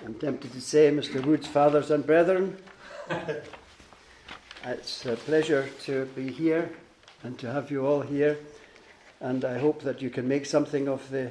I'm tempted to say, Mr. Wood's fathers and brethren, it's a pleasure to be here and to have you all here, and I hope that you can make something of the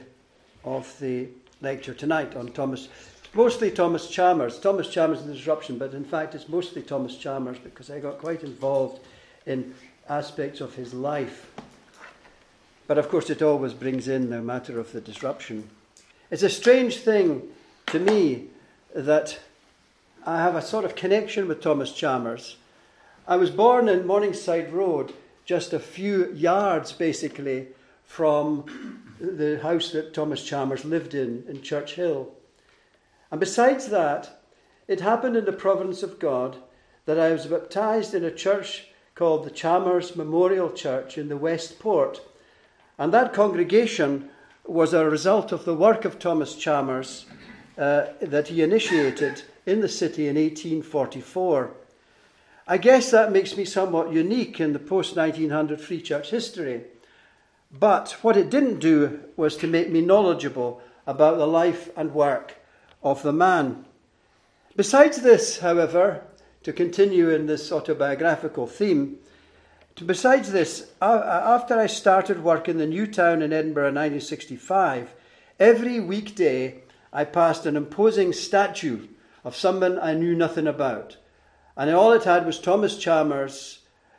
lecture tonight on Thomas, mostly Thomas Chalmers. Thomas Chalmers and the Disruption, but in fact it's mostly Thomas Chalmers because I got quite involved in aspects of his life. But of course it always brings in the matter of the disruption. It's a strange thing to me that I have a sort of connection with Thomas Chalmers. I was born in Morningside Road, just a few yards basically from the house that Thomas Chalmers lived in Church Hill. And besides that, it happened in the providence of God that I was baptised in a church called the Chalmers Memorial Church in the West Port. And that congregation was a result of the work of Thomas Chalmers that he initiated in the city in 1844. I guess that makes me somewhat unique in the post-1900 Free Church history. But what it didn't do was to make me knowledgeable about the life and work of the man. Besides this, however, to continue in this autobiographical theme, besides this, after I started work in the New Town in Edinburgh in 1965, every weekday I passed an imposing statue of someone I knew nothing about. And all it had was Thomas Chalmers,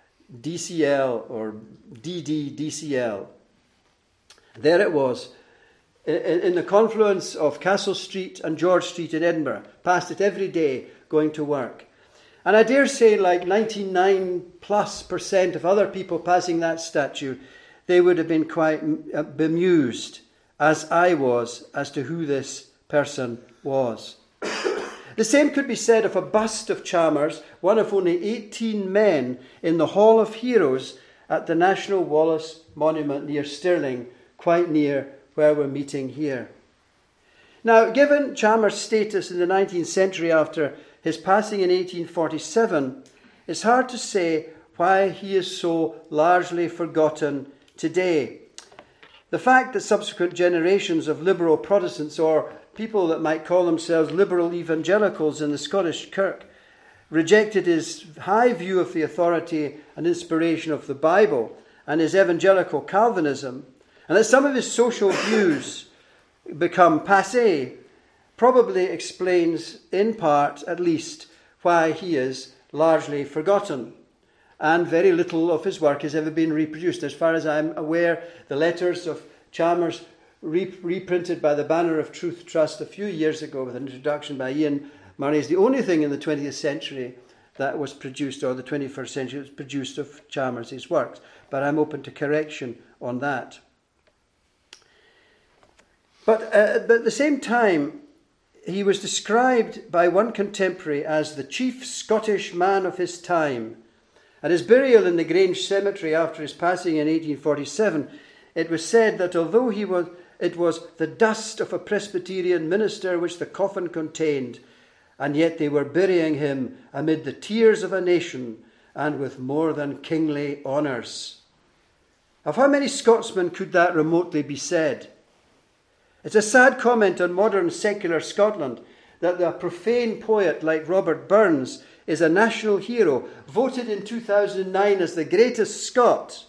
DCL, or DD, DCL. There it was, in the confluence of Castle Street and George Street in Edinburgh. Passed it every day going to work. And I dare say like 99+% of other people passing that statue, they would have been quite bemused, as I was, as to who this person was. The same could be said of a bust of Chalmers, one of only 18 men in the Hall of Heroes at the National Wallace Monument near Stirling, quite near where we're meeting here. Now, given Chalmers' status in the 19th century after his passing in 1847, it's hard to say why he is so largely forgotten today. The fact that subsequent generations of liberal Protestants, or people that might call themselves liberal evangelicals in the Scottish Kirk, rejected his high view of the authority and inspiration of the Bible and his evangelical Calvinism, and that some of his social views become passé, probably explains, in part at least, why he is largely forgotten. And very little of his work has ever been reproduced. As far as I'm aware, the letters of Chalmers reprinted by the Banner of Truth Trust a few years ago with an introduction by Ian Murray is the only thing in the 20th century that was produced, or the 21st century was produced of Chalmers' works. But I'm open to correction on that. But at the same time, he was described by one contemporary as the chief Scottish man of his time. At his burial in the Grange Cemetery after his passing in 1847, it was said that although it was the dust of a Presbyterian minister which the coffin contained, and yet they were burying him amid the tears of a nation and with more than kingly honours. Of how many Scotsmen could that remotely be said? It's a sad comment on modern secular Scotland that a profane poet like Robert Burns is a national hero, voted in 2009 as the greatest Scot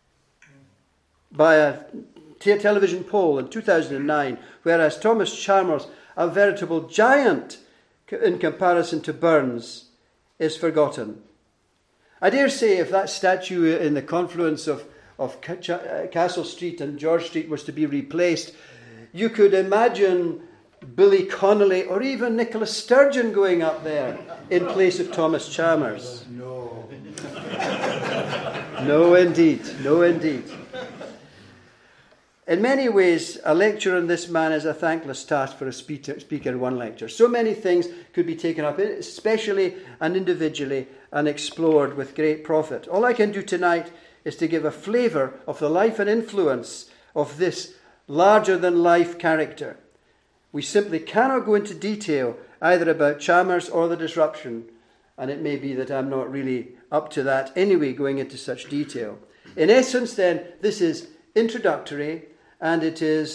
by a television poll in 2009, whereas Thomas Chalmers, a veritable giant in comparison to Burns, is forgotten. I dare say if that statue in the confluence of Castle Street and George Street was to be replaced, you could imagine Billy Connolly or even Nicola Sturgeon going up there in place of Thomas Chalmers. No. No, indeed. No, indeed. In many ways, a lecture on this man is a thankless task for a speaker in one lecture. So many things could be taken up, especially and individually, and explored with great profit. All I can do tonight is to give a flavour of the life and influence of this larger-than-life character. We simply cannot go into detail either about Chalmers or the disruption, and it may be that I'm not really up to that anyway, going into such detail. In essence, then, this is introductory, and it is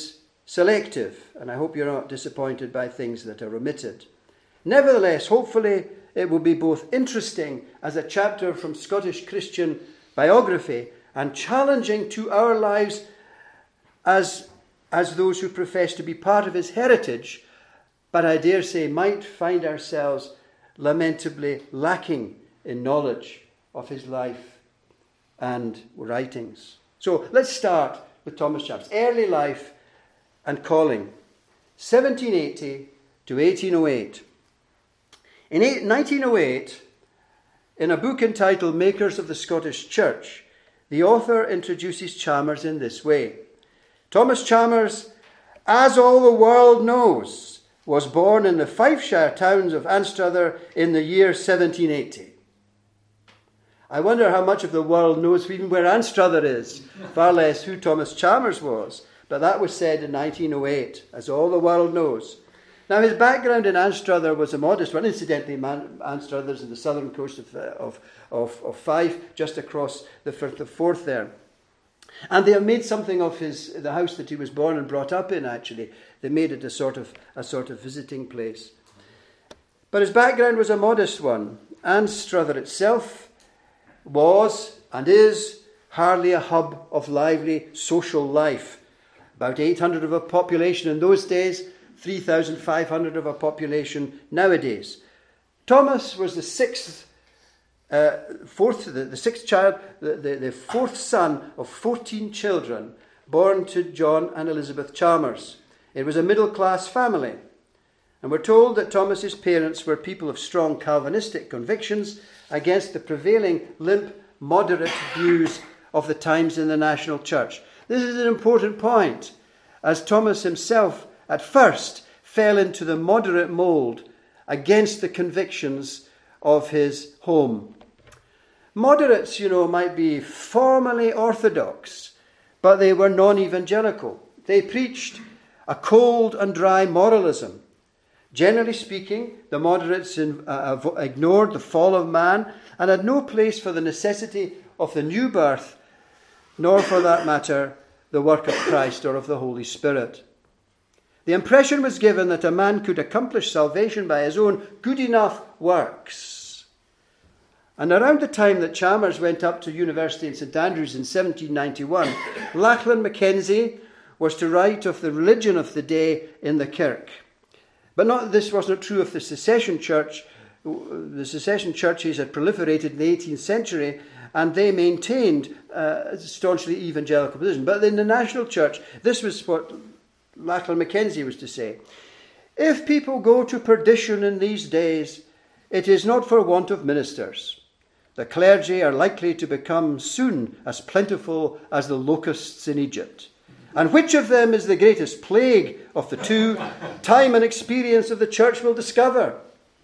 selective, and I hope you're not disappointed by things that are omitted. Nevertheless, hopefully, it will be both interesting as a chapter from Scottish Christian biography and challenging to our lives as those who profess to be part of his heritage, but I dare say might find ourselves lamentably lacking in knowledge of his life and writings. So let's start with Thomas Chalmers. Early life and calling, 1780 to 1808. In 1908, in a book entitled Makers of the Scottish Church, the author introduces Chalmers in this way. Thomas Chalmers, as all the world knows, was born in the Fifeshire towns of Anstruther in the year 1780. I wonder how much of the world knows even where Anstruther is, far less who Thomas Chalmers was. But that was said in 1908, as all the world knows. Now, his background in Anstruther was a modest one. Incidentally, Anstruther's in the southern coast of Fife, just across the Firth of Forth there. And they have made something of the house that he was born and brought up in, actually. They made it a sort of visiting place. But his background was a modest one. Anstruther itself was and is hardly a hub of lively social life. About 800 of a population in those days, 3,500 of a population nowadays. Thomas was the sixth child, the fourth son of 14 children born to John and Elizabeth Chalmers. It was a middle-class family. And we're told that Thomas's parents were people of strong Calvinistic convictions against the prevailing limp, moderate views of the times in the national church. This is an important point, as Thomas himself at first fell into the moderate mould against the convictions of his home. Moderates, might be formally orthodox, but they were non-evangelical. They preached a cold and dry moralism. Generally speaking, the moderates ignored the fall of man and had no place for the necessity of the new birth, nor, for that matter, the work of Christ or of the Holy Spirit. The impression was given that a man could accomplish salvation by his own good enough works. And around the time that Chalmers went up to university in St Andrews in 1791, Lachlan Mackenzie was to write of the religion of the day in the kirk. But this was not true of the Secession Church. The Secession churches had proliferated in the 18th century, and they maintained a staunchly evangelical position. But in the national church, this was what Lachlan Mackenzie was to say. If people go to perdition in these days, it is not for want of ministers. The clergy are likely to become soon as plentiful as the locusts in Egypt. And which of them is the greatest plague of the two, time and experience of the church will discover.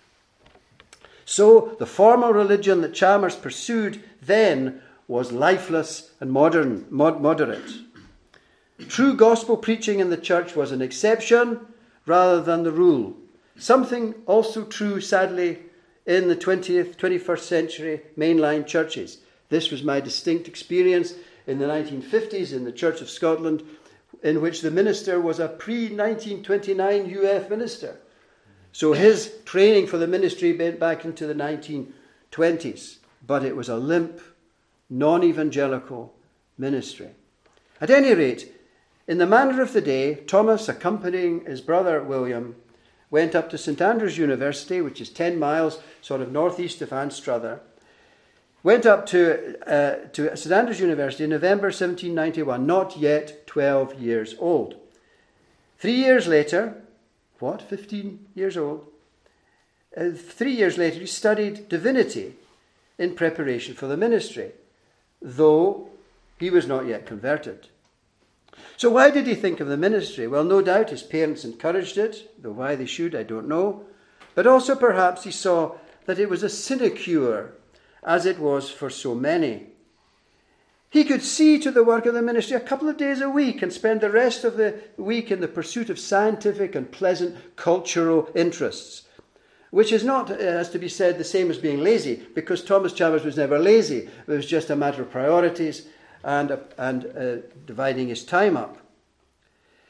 So the formal religion that Chalmers pursued then was lifeless and moderate. True gospel preaching in the church was an exception rather than the rule. Something also true, sadly, in the 20th, 21st century mainline churches. This was my distinct experience in the 1950s in the Church of Scotland, in which the minister was a pre-1929 UF minister. So his training for the ministry went back into the 1920s. But it was a limp, non-evangelical ministry. At any rate, in the manner of the day, Thomas, accompanying his brother William, went up to St Andrews University, which is 10 miles sort of northeast of Anstruther, went up to St Andrews University in November 1791, not yet 12 years old. 3 years later, 15 years old? 3 years later, he studied divinity in preparation for the ministry, though he was not yet converted. So why did he think of the ministry? Well, no doubt his parents encouraged it, though why they should, I don't know. But also perhaps he saw that it was a sinecure, as it was for so many. He could see to the work of the ministry a couple of days a week and spend the rest of the week in the pursuit of scientific and pleasant cultural interests, which is not, as to be said, the same as being lazy, because Thomas Chalmers was never lazy. It was just a matter of priorities and dividing his time up.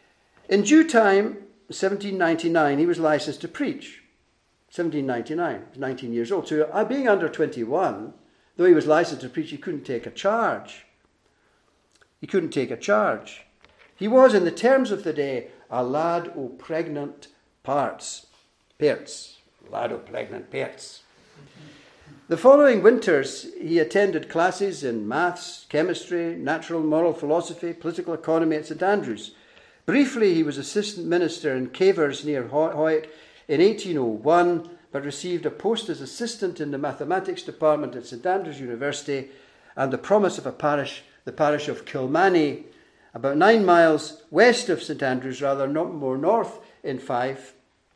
In due time, 1799, he was licensed to preach. 1799, he was 19 years old. So being under 21, though he was licensed to preach, he couldn't take a charge. He couldn't take a charge. He was, in the terms of the day, a lad o' pregnant parts. Lad o' pregnant parts. The following winters, he attended classes in maths, chemistry, natural and moral philosophy, political economy at St Andrews. Briefly, he was assistant minister in Cavers near Hoyt in 1801, but received a post as assistant in the mathematics department at St Andrews University and the promise of the parish of Kilmany, about 9 miles west of St Andrews, rather not more north in Fife,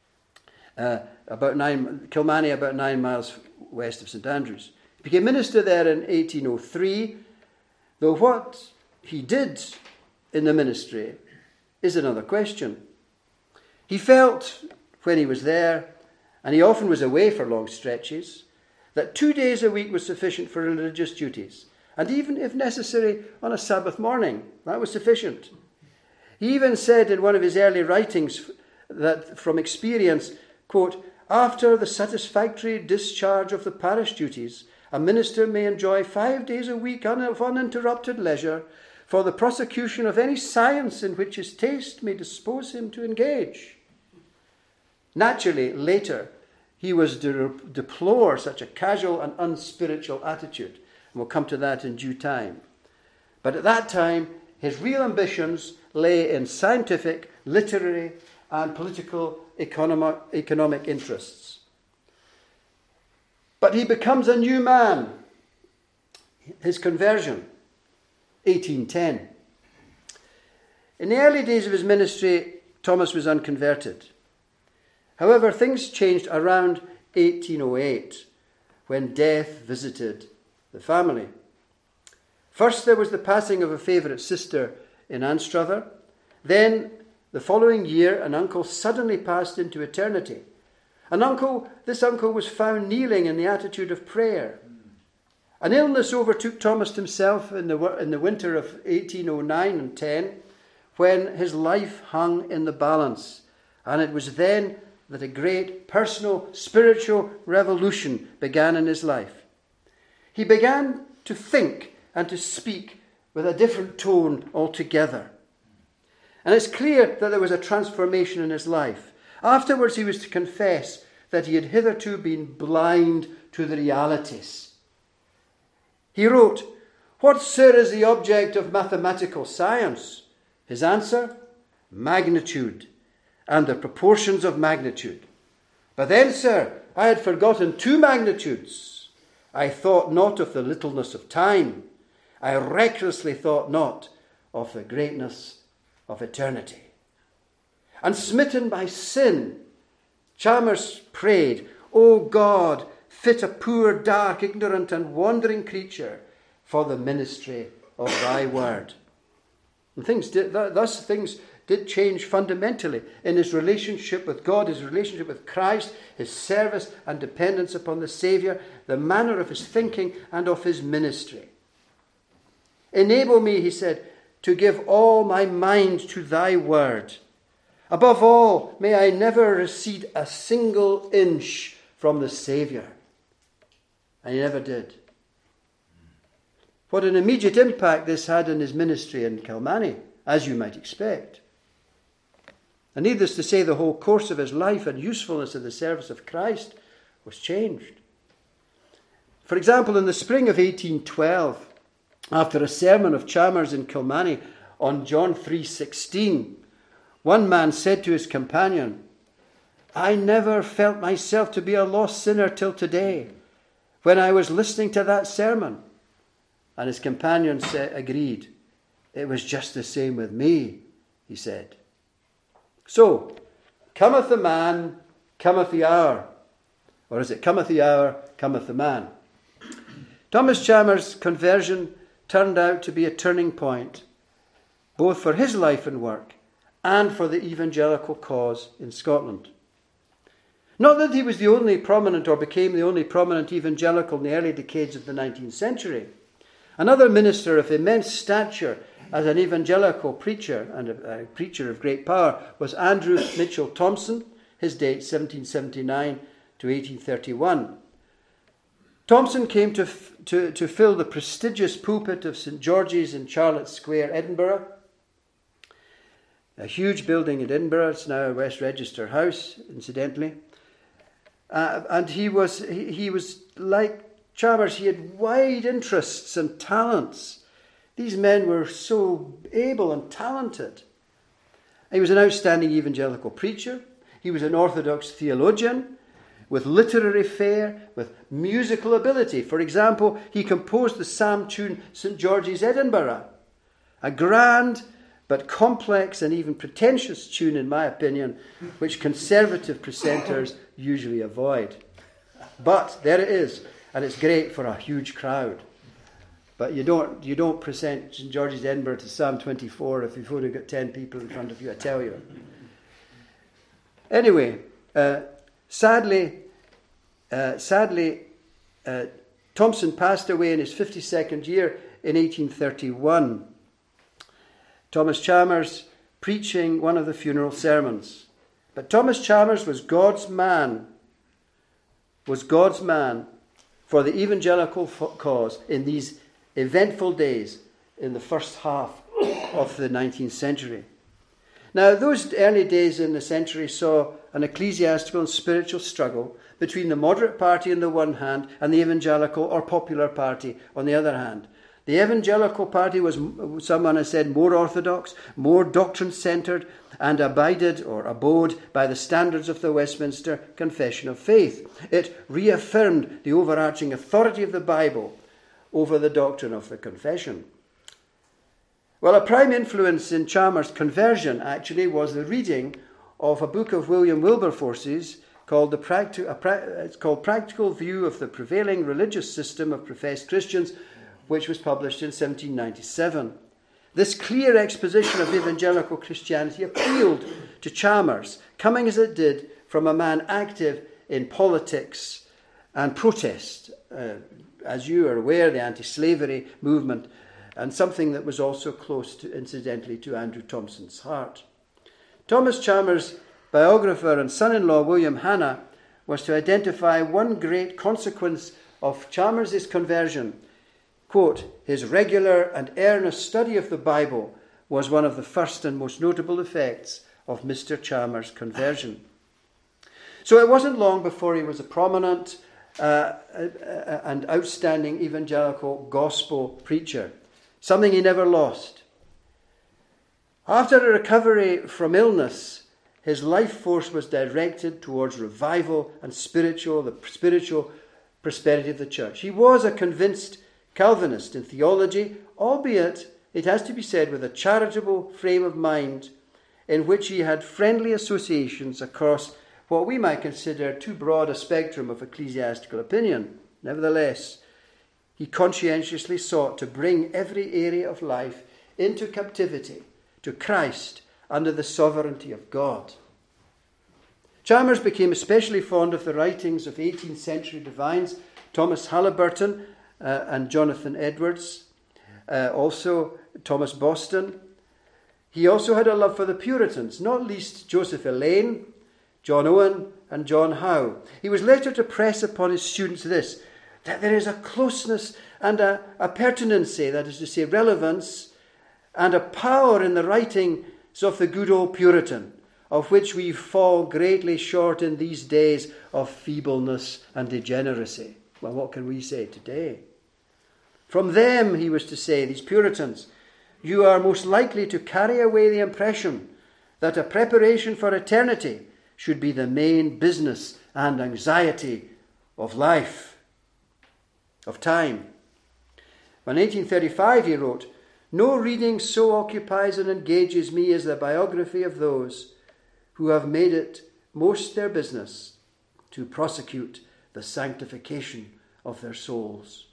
Kilmany about 9 miles west of St Andrews. He became minister there in 1803, though what he did in the ministry is another question. He felt when he was there, and he often was away for long stretches, that 2 days a week was sufficient for religious duties, and even if necessary on a Sabbath morning, that was sufficient. He even said in one of his early writings that from experience, quote, after the satisfactory discharge of the parish duties, a minister may enjoy 5 days a week of uninterrupted leisure for the prosecution of any science in which his taste may dispose him to engage. Naturally, later, he was to deplore such a casual and unspiritual attitude, and we'll come to that in due time. But at that time, his real ambitions lay in scientific, literary, and political economic interests. But he becomes a new man. His conversion, 1810. In the early days of his ministry, Thomas was unconverted. However, things changed around 1808 when death visited the family. First, there was the passing of a favourite sister in Anstruther. Then, the following year, an uncle suddenly passed into eternity. This uncle was found kneeling in the attitude of prayer. An illness overtook Thomas himself in the winter of 1809 and 10, when his life hung in the balance. And it was then that a great personal, spiritual revolution began in his life. He began to think and to speak with a different tone altogether. And it's clear that there was a transformation in his life. Afterwards, he was to confess that he had hitherto been blind to the realities. He wrote, "What, sir, is the object of mathematical science?" His answer, magnitude, and the proportions of magnitude. But then, sir, I had forgotten 2 magnitudes. I thought not of the littleness of time. I recklessly thought not of the greatness of eternity. And smitten by sin, Chalmers prayed, "O God, fit a poor, dark, ignorant, and wandering creature for the ministry of thy word." And things did change fundamentally in his relationship with God, his relationship with Christ, his service and dependence upon the Saviour, the manner of his thinking and of his ministry. "Enable me," he said, "to give all my mind to thy word. Above all, may I never recede a single inch from the Saviour." And he never did. What an immediate impact this had on his ministry in Kilmany, as you might expect. And needless to say, the whole course of his life and usefulness in the service of Christ was changed. For example, in the spring of 1812, after a sermon of Chalmers in Kilmany on John 3:16, one man said to his companion, "I never felt myself to be a lost sinner till today, when I was listening to that sermon." And his companion agreed. "It was just the same with me," he said. So, cometh the man, cometh the hour. Or is it cometh the hour, cometh the man? Thomas Chalmers' conversion turned out to be a turning point, both for his life and work and for the evangelical cause in Scotland. Not that he was the only prominent or became the only prominent evangelical in the early decades of the 19th century. Another minister of immense stature as an evangelical preacher and a preacher of great power was Andrew Mitchell Thompson, his date 1779 to 1831. Thompson came to fill the prestigious pulpit of St. George's in Charlotte Square, Edinburgh, a huge building in Edinburgh. It's now a West Register House, incidentally. And he was like Chalmers. He had wide interests and talents. These men were so able and talented. He was an outstanding evangelical preacher. He was an orthodox theologian with literary flair, with musical ability. For example, he composed the psalm tune St. George's Edinburgh, a grand but complex and even pretentious tune, in my opinion, which conservative presenters usually avoid. But there it is, and it's great for a huge crowd. But you don't present St. George's Edinburgh to Psalm 24 if you've only got 10 people in front of you, I tell you. Anyway, sadly, Thompson passed away in his 52nd year in 1831. Thomas Chalmers preaching one of the funeral sermons. But Thomas Chalmers was God's man for the evangelical cause in these eventful days in the first half of the 19th century. Now, those early days in the century saw an ecclesiastical and spiritual struggle between the moderate party on the one hand and the evangelical or popular party on the other hand. The evangelical party was, someone has said, more orthodox, more doctrine-centred, and abode by the standards of the Westminster Confession of Faith. It reaffirmed the overarching authority of the Bible over the doctrine of the confession. Well, a prime influence in Chalmers' conversion, actually, was the reading of a book of William Wilberforce's called Practical View of the Prevailing Religious System of Professed Christians, which was published in 1797. This clear exposition of evangelical Christianity appealed to Chalmers, coming as it did from a man active in politics and protest. As you are aware, the anti-slavery movement, and something that was also close to, incidentally, to Andrew Thompson's heart. Thomas Chalmers' biographer and son-in-law William Hanna was to identify one great consequence of Chalmers' conversion. Quote, his regular and earnest study of the Bible was one of the first and most notable effects of Mr. Chalmers' conversion. So it wasn't long before he was a prominent and outstanding evangelical gospel preacher, something he never lost. After a recovery from illness, his life force was directed towards revival and the spiritual prosperity of the church. He was a convinced Calvinist in theology, albeit, it has to be said, with a charitable frame of mind in which he had friendly associations across what we might consider too broad a spectrum of ecclesiastical opinion. Nevertheless, he conscientiously sought to bring every area of life into captivity to Christ under the sovereignty of God. Chalmers became especially fond of the writings of 18th century divines Thomas Halliburton and Jonathan Edwards, also Thomas Boston. He also had a love for the Puritans, not least Joseph Elaine, John Owen, and John Howe. He was later to press upon his students this, that there is a closeness and a pertinency, that is to say, relevance, and a power in the writings of the good old Puritan, of which we fall greatly short in these days of feebleness and degeneracy. Well, what can we say today? From them, he was to say, these Puritans, you are most likely to carry away the impression that a preparation for eternity should be the main business and anxiety of life, of time. In 1835 he wrote, no reading so occupies and engages me as the biography of those who have made it most their business to prosecute the sanctification of their souls.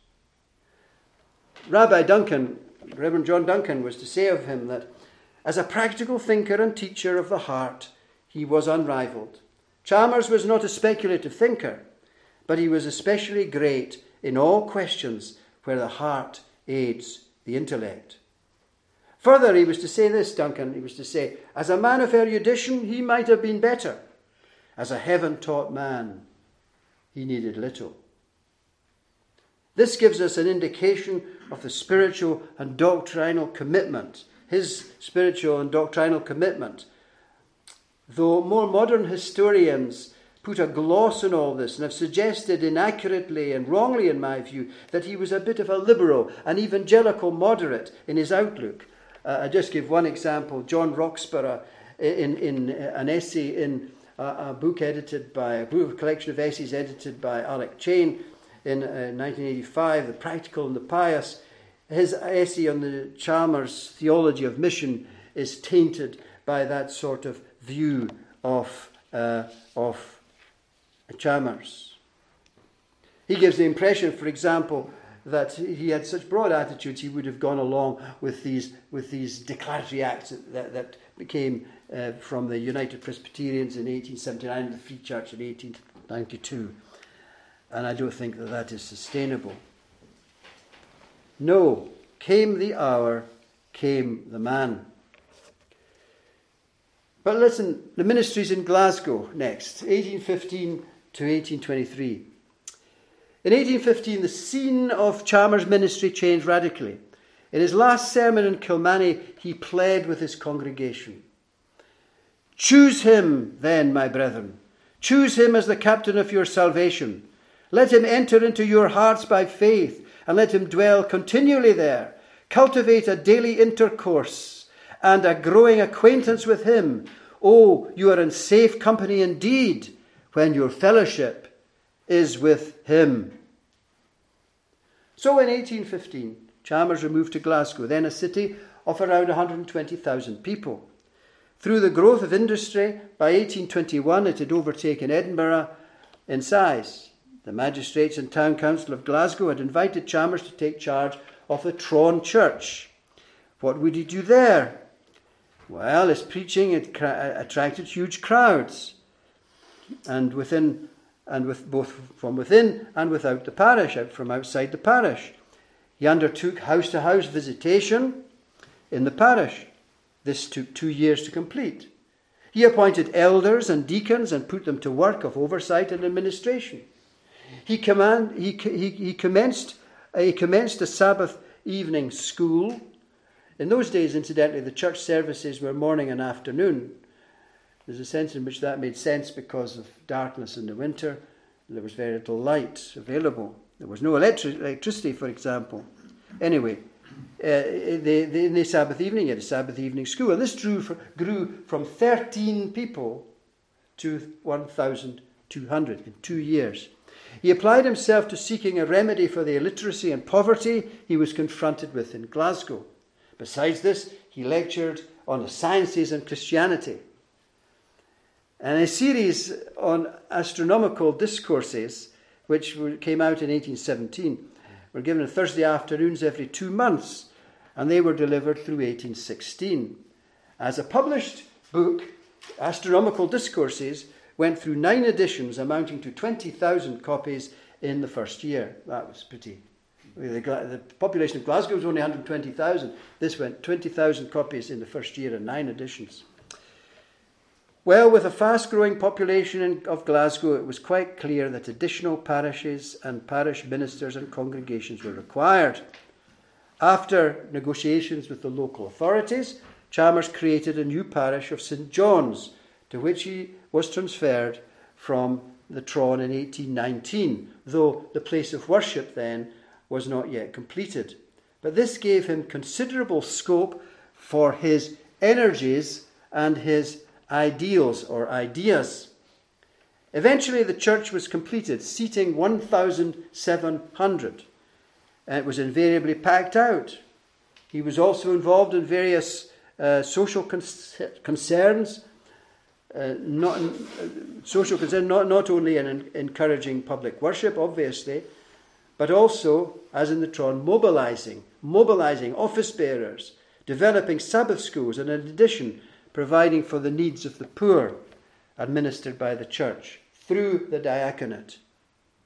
Rabbi Duncan, Reverend John Duncan, was to say of him that as a practical thinker and teacher of the heart, he was unrivaled. Chalmers was not a speculative thinker, but he was especially great in all questions where the heart aids the intellect. Further, he was to say this, Duncan, he was to say, as a man of erudition, he might have been better. As a heaven-taught man, he needed little. This gives us an indication of the spiritual and doctrinal commitment, his spiritual and doctrinal commitment. Though more modern historians put a gloss on all this and have suggested inaccurately and wrongly, in my view, that he was a bit of a liberal, an evangelical moderate in his outlook. I just give one example. John Roxburgh, in an essay in a book edited by, a collection of essays edited by Alec Chain in 1985, The Practical and the Pious, his essay on the Chalmers theology of mission is tainted by that sort of view of Chalmers. He gives the impression, for example, that he had such broad attitudes he would have gone along with these declaratory acts that became from the United Presbyterians in 1879 and the Free Church in 1892. And I don't think that is sustainable. No, came the hour, came the man. But listen, the ministries in Glasgow next, 1815 to 1823. In 1815, the scene of Chalmers' ministry changed radically. In his last sermon in Kilmany, he pled with his congregation. Choose him, then, my brethren. Choose him as the captain of your salvation. Let him enter into your hearts by faith, and let him dwell continually there. Cultivate a daily intercourse and a growing acquaintance with him. Oh, you are in safe company indeed when your fellowship is with him. So in 1815, Chalmers removed to Glasgow, then a city of around 120,000 people. Through the growth of industry, by 1821 it had overtaken Edinburgh in size. The magistrates and town council of Glasgow had invited Chalmers to take charge of the Tron Church. What would he do there? Well, his preaching attracted huge crowds, and both from within and without the parish, out from outside the parish. He undertook house-to-house visitation in the parish. This took 2 years to complete. He appointed elders and deacons and put them to work of oversight and administration. He commenced a Sabbath evening school. In those days, incidentally, the church services were morning and afternoon. There's a sense in which that made sense because of darkness in the winter. There was very little light available. There was no electricity, for example. Anyway, in the Sabbath evening, he had a Sabbath evening school. And this grew from 13 people to 1,200 in 2 years. He applied himself to seeking a remedy for the illiteracy and poverty he was confronted with in Glasgow. Besides this, he lectured on the sciences and Christianity. And a series on astronomical discourses, which came out in 1817, were given on Thursday afternoons every 2 months, and they were delivered through 1816. As a published book, Astronomical Discourses went through 9 editions, amounting to 20,000 copies in the first year. That was pretty. The population of Glasgow was only 120,000. This went 20,000 copies in the first year and 9 editions. Well, with a fast-growing population of Glasgow, it was quite clear that additional parishes and parish ministers and congregations were required. After negotiations with the local authorities, Chalmers created a new parish of St. John's, to which he was transferred from the Tron in 1819, though the place of worship then was not yet completed. But this gave him considerable scope for his energies and his ideals or ideas. Eventually the church was completed, seating 1,700. And it was invariably packed out. He was also involved in various social concerns, not only in encouraging public worship, obviously, but also, as in the Tron, mobilizing office bearers, developing Sabbath schools, and in addition, providing for the needs of the poor, administered by the church through the diaconate,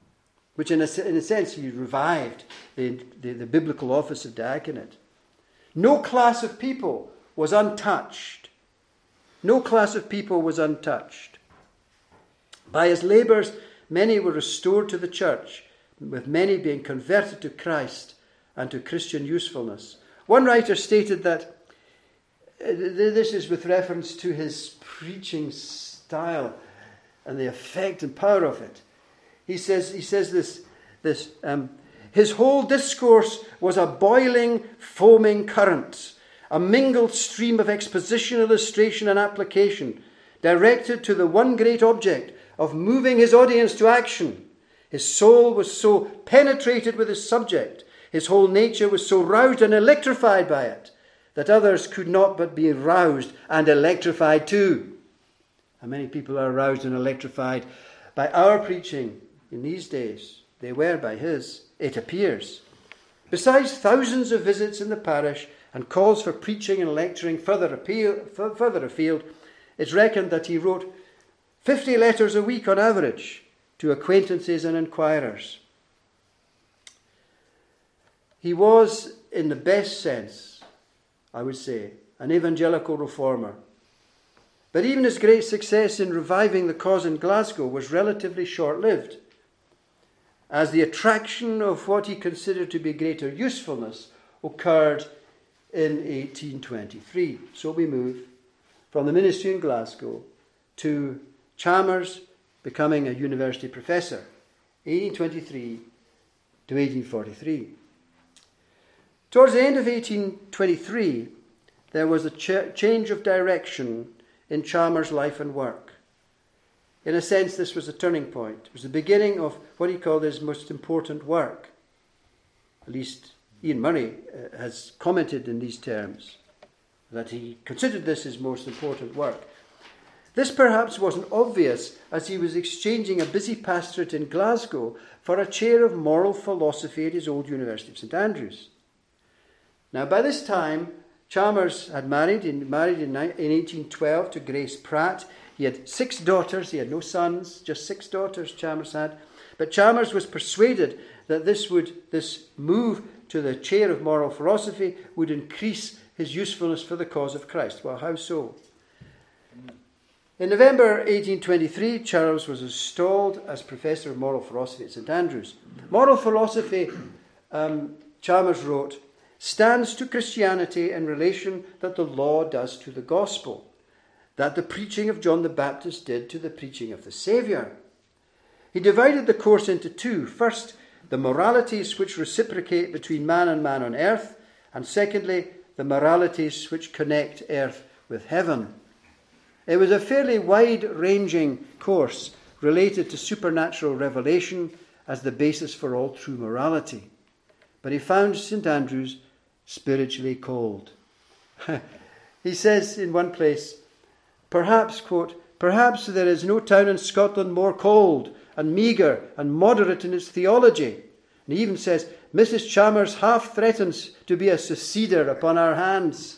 which in a sense he revived the biblical office of diaconate. No class of people was untouched. No class of people was untouched. By his labours, many were restored to the church, with many being converted to Christ and to Christian usefulness. One writer stated that, this is with reference to his preaching style and the effect and power of it. He says this, his whole discourse was a boiling, foaming current, a mingled stream of exposition, illustration, and application, directed to the one great object of moving his audience to action. His soul was so penetrated with his subject, his whole nature was so roused and electrified by it, that others could not but be roused and electrified too. How many people are roused and electrified by our preaching in these days? They were by his, it appears. Besides thousands of visits in the parish and calls for preaching and lecturing further afield, it's reckoned that he wrote 50 letters a week on average to acquaintances and inquirers. He was, in the best sense, I would say, an evangelical reformer. But even his great success in reviving the cause in Glasgow was relatively short-lived, as the attraction of what he considered to be greater usefulness occurred in 1823. So we move from the ministry in Glasgow to Chalmers becoming a university professor, 1823 to 1843. Towards the end of 1823, there was a change of direction in Chalmers' life and work. In a sense, this was a turning point. It was the beginning of what he called his most important work. At least Ian Murray has commented in these terms, that he considered this his most important work. This perhaps wasn't obvious, as he was exchanging a busy pastorate in Glasgow for a chair of moral philosophy at his old University of St Andrews. Now, by this time, Chalmers had married in 1812 to Grace Pratt. He had 6 daughters. He had no sons, just 6 daughters Chalmers had. But Chalmers was persuaded that this move to the chair of moral philosophy would increase his usefulness for the cause of Christ. Well, how so? In November 1823, Chalmers was installed as Professor of Moral Philosophy at St Andrews. Moral philosophy, Chalmers wrote, stands to Christianity in relation that the law does to the gospel, that the preaching of John the Baptist did to the preaching of the Saviour. He divided the course into 2. First, the moralities which reciprocate between man and man on earth, and secondly, the moralities which connect earth with heaven. It was a fairly wide-ranging course related to supernatural revelation as the basis for all true morality. But he found St Andrews spiritually cold. He says in one place, perhaps, quote, perhaps there is no town in Scotland more cold and meagre and moderate in its theology. And he even says, Mrs. Chalmers half threatens to be a seceder upon our hands.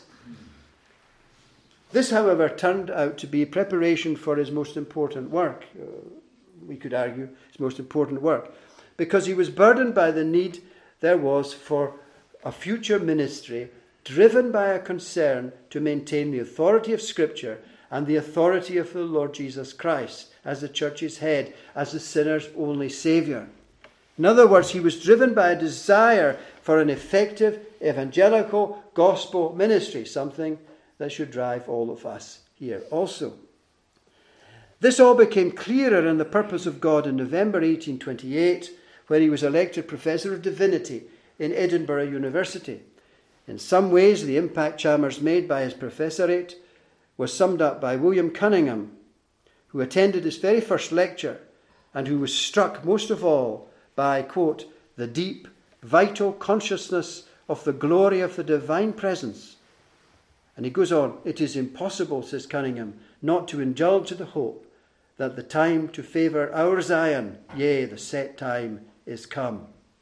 This, however, turned out to be preparation for his most important work. We could argue his most important work, because he was burdened by the need there was for a future ministry driven by a concern to maintain the authority of Scripture and the authority of the Lord Jesus Christ as the church's head, as the sinner's only Saviour. In other words, he was driven by a desire for an effective evangelical gospel ministry, something that should drive all of us here also. This all became clearer in the purpose of God in November 1828, where he was elected Professor of Divinity in Edinburgh University. In some ways, the impact Chalmers made by his professorate was summed up by William Cunningham, who attended his very first lecture and who was struck most of all by, quote, the deep, vital consciousness of the glory of the divine presence. And he goes on, it is impossible, says Cunningham, not to indulge the hope that the time to favour our Zion, yea, the set time is come.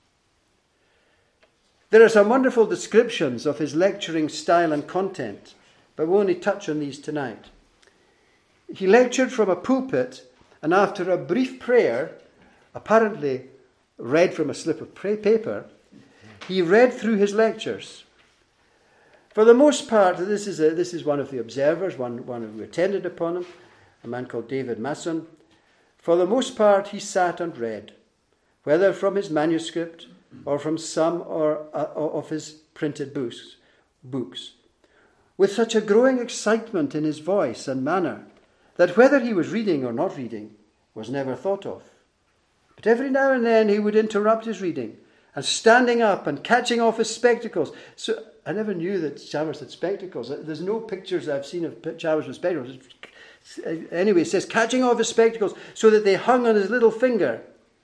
There are some wonderful descriptions of his lecturing style and content, but we'll only touch on these tonight. He lectured from a pulpit, and after a brief prayer, apparently read from a slip of paper, he read through his lectures. For the most part, this is one of the observers, one who attended upon him, a man called David Masson. For the most part, he sat and read, whether from his manuscript or from some of his printed books, with such a growing excitement in his voice and manner that whether he was reading or not reading was never thought of. But every now and then he would interrupt his reading and standing up and catching off his spectacles. So I never knew that Chalmers had spectacles. There's no pictures I've seen of Chalmers with spectacles. Anyway, it says catching off his spectacles so that they hung on his little finger.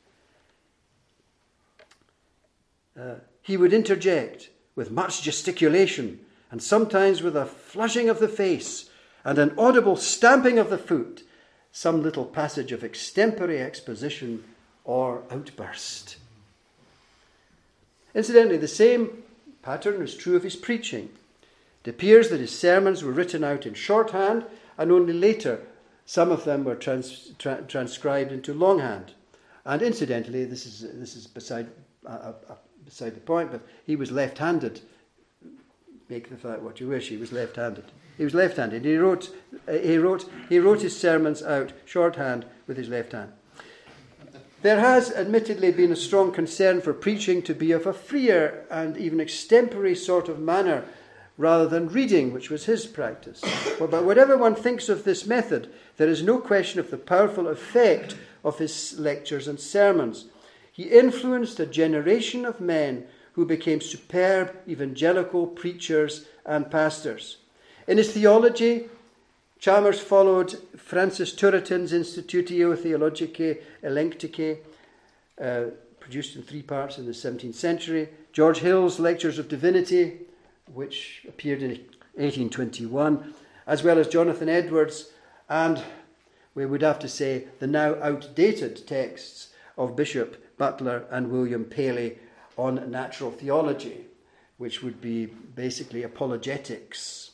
He would interject with much gesticulation and sometimes with a flushing of the face and an audible stamping of the foot, some little passage of extempore exposition or outburst. Incidentally, the same pattern is true of his preaching. It appears that his sermons were written out in shorthand, and only later some of them were transcribed into longhand. And incidentally, this is beside the point, but he was left-handed. Make the fact what you wish. He was left-handed. He was left-handed. He wrote his sermons out shorthand with his left hand. There has admittedly been a strong concern for preaching to be of a freer and even extempore sort of manner rather than reading, which was his practice. But whatever one thinks of this method, there is no question of the powerful effect of his lectures and sermons. He influenced a generation of men who became superb evangelical preachers and pastors. In his theology, Chalmers followed Francis Turretin's Institutio Theologicae Elenchticae, produced in 3 parts in the 17th century, George Hill's Lectures of Divinity, which appeared in 1821, as well as Jonathan Edwards, and we would have to say the now outdated texts of Bishop Butler and William Paley on natural theology, which would be basically apologetics.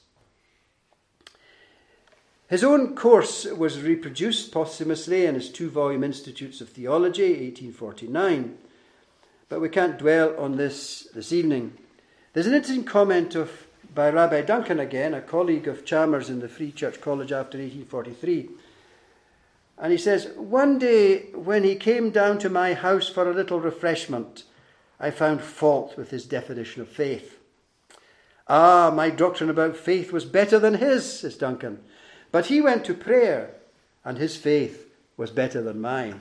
His own course was reproduced posthumously in his 2-volume Institutes of Theology, 1849, but we can't dwell on this evening. There's an interesting comment by Rabbi Duncan again, a colleague of Chalmers in the Free Church College after 1843. And he says, "One day when he came down to my house for a little refreshment, I found fault with his definition of faith. Ah, my doctrine about faith was better than his," says Duncan. "But he went to prayer, and his faith was better than mine."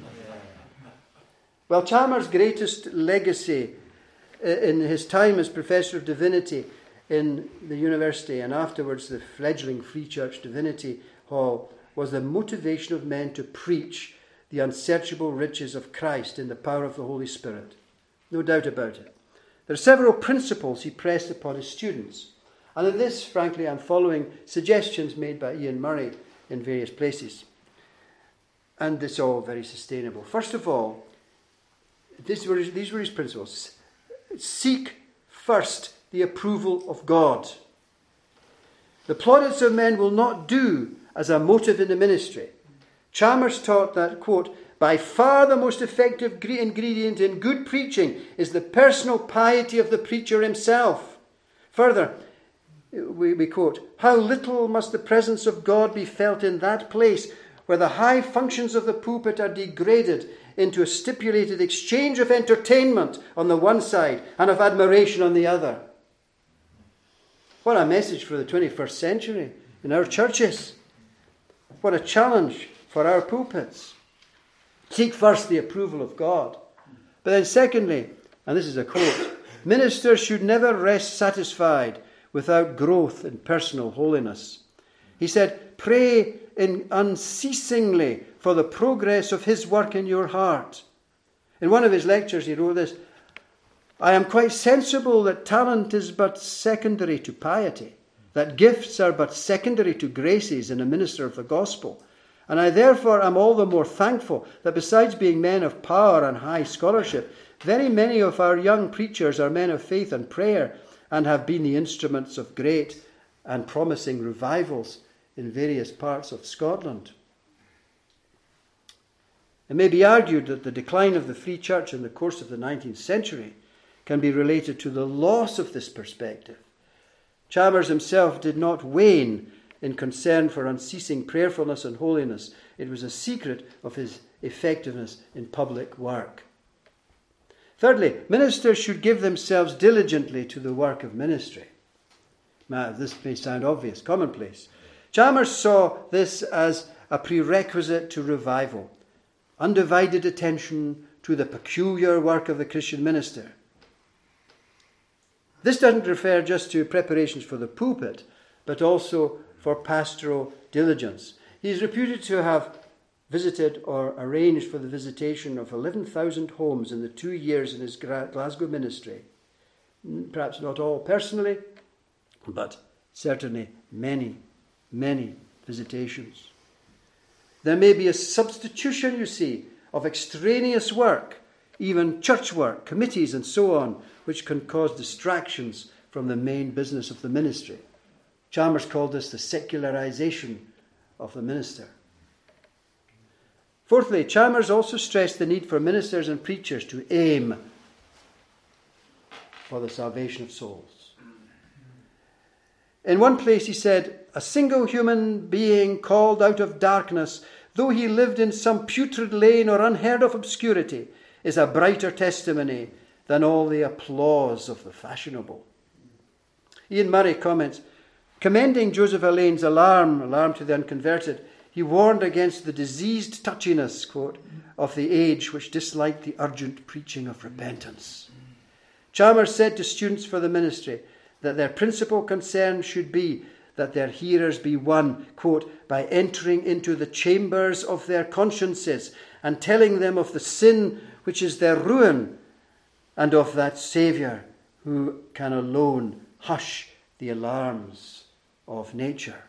Well, Chalmers' greatest legacy in his time as Professor of Divinity in the university and afterwards the fledgling Free Church Divinity Hall was the motivation of men to preach the unsearchable riches of Christ in the power of the Holy Spirit. No doubt about it. There are several principles he pressed upon his students. And in this, frankly, I'm following suggestions made by Ian Murray in various places. And it's all very sustainable. First of all, these were his principles. Seek first the approval of God. The plaudits of men will not do as a motive in the ministry. Chalmers taught that, quote, "by far the most effective ingredient in good preaching is the personal piety of the preacher himself." Further, we quote, "how little must the presence of God be felt in that place where the high functions of the pulpit are degraded into a stipulated exchange of entertainment on the one side and of admiration on the other." What a message for the 21st century in our churches. What a challenge for our pulpits. Seek first the approval of God. But then secondly, and this is a quote, "ministers should never rest satisfied without growth in personal holiness." He said, "Pray unceasingly for the progress of his work in your heart." In one of his lectures he wrote this, "I am quite sensible that talent is but secondary to piety, that gifts are but secondary to graces in a minister of the gospel. And I therefore am all the more thankful that besides being men of power and high scholarship, very many of our young preachers are men of faith and prayer and have been the instruments of great and promising revivals in various parts of Scotland." It may be argued that the decline of the Free Church in the course of the 19th century can be related to the loss of this perspective. Chalmers himself did not wane in concern for unceasing prayerfulness and holiness. It was a secret of his effectiveness in public work. Thirdly, ministers should give themselves diligently to the work of ministry. Now, this may sound obvious, commonplace. Chalmers saw this as a prerequisite to revival. Undivided attention to the peculiar work of the Christian minister. This doesn't refer just to preparations for the pulpit, but also for pastoral diligence. He is reputed to have visited or arranged for the visitation of 11,000 homes in the 2 years in his Glasgow ministry. Perhaps not all personally, but certainly many, many visitations. There may be a substitution, you see, of extraneous work, even church work, committees and so on, which can cause distractions from the main business of the ministry. Chalmers called this the secularization of the minister. Fourthly, Chalmers also stressed the need for ministers and preachers to aim for the salvation of souls. In one place he said, "A single human being called out of darkness, though he lived in some putrid lane or unheard of obscurity, is a brighter testimony than all the applause of the fashionable." Ian Murray comments, commending Joseph Allain's alarm to the unconverted, he warned against the diseased touchiness, quote, of the age which disliked the urgent preaching of repentance. Chalmers said to students for the ministry that their principal concern should be that their hearers be won, quote, by entering into the chambers of their consciences and telling them of the sin which is their ruin and of that Saviour who can alone hush the alarms of nature.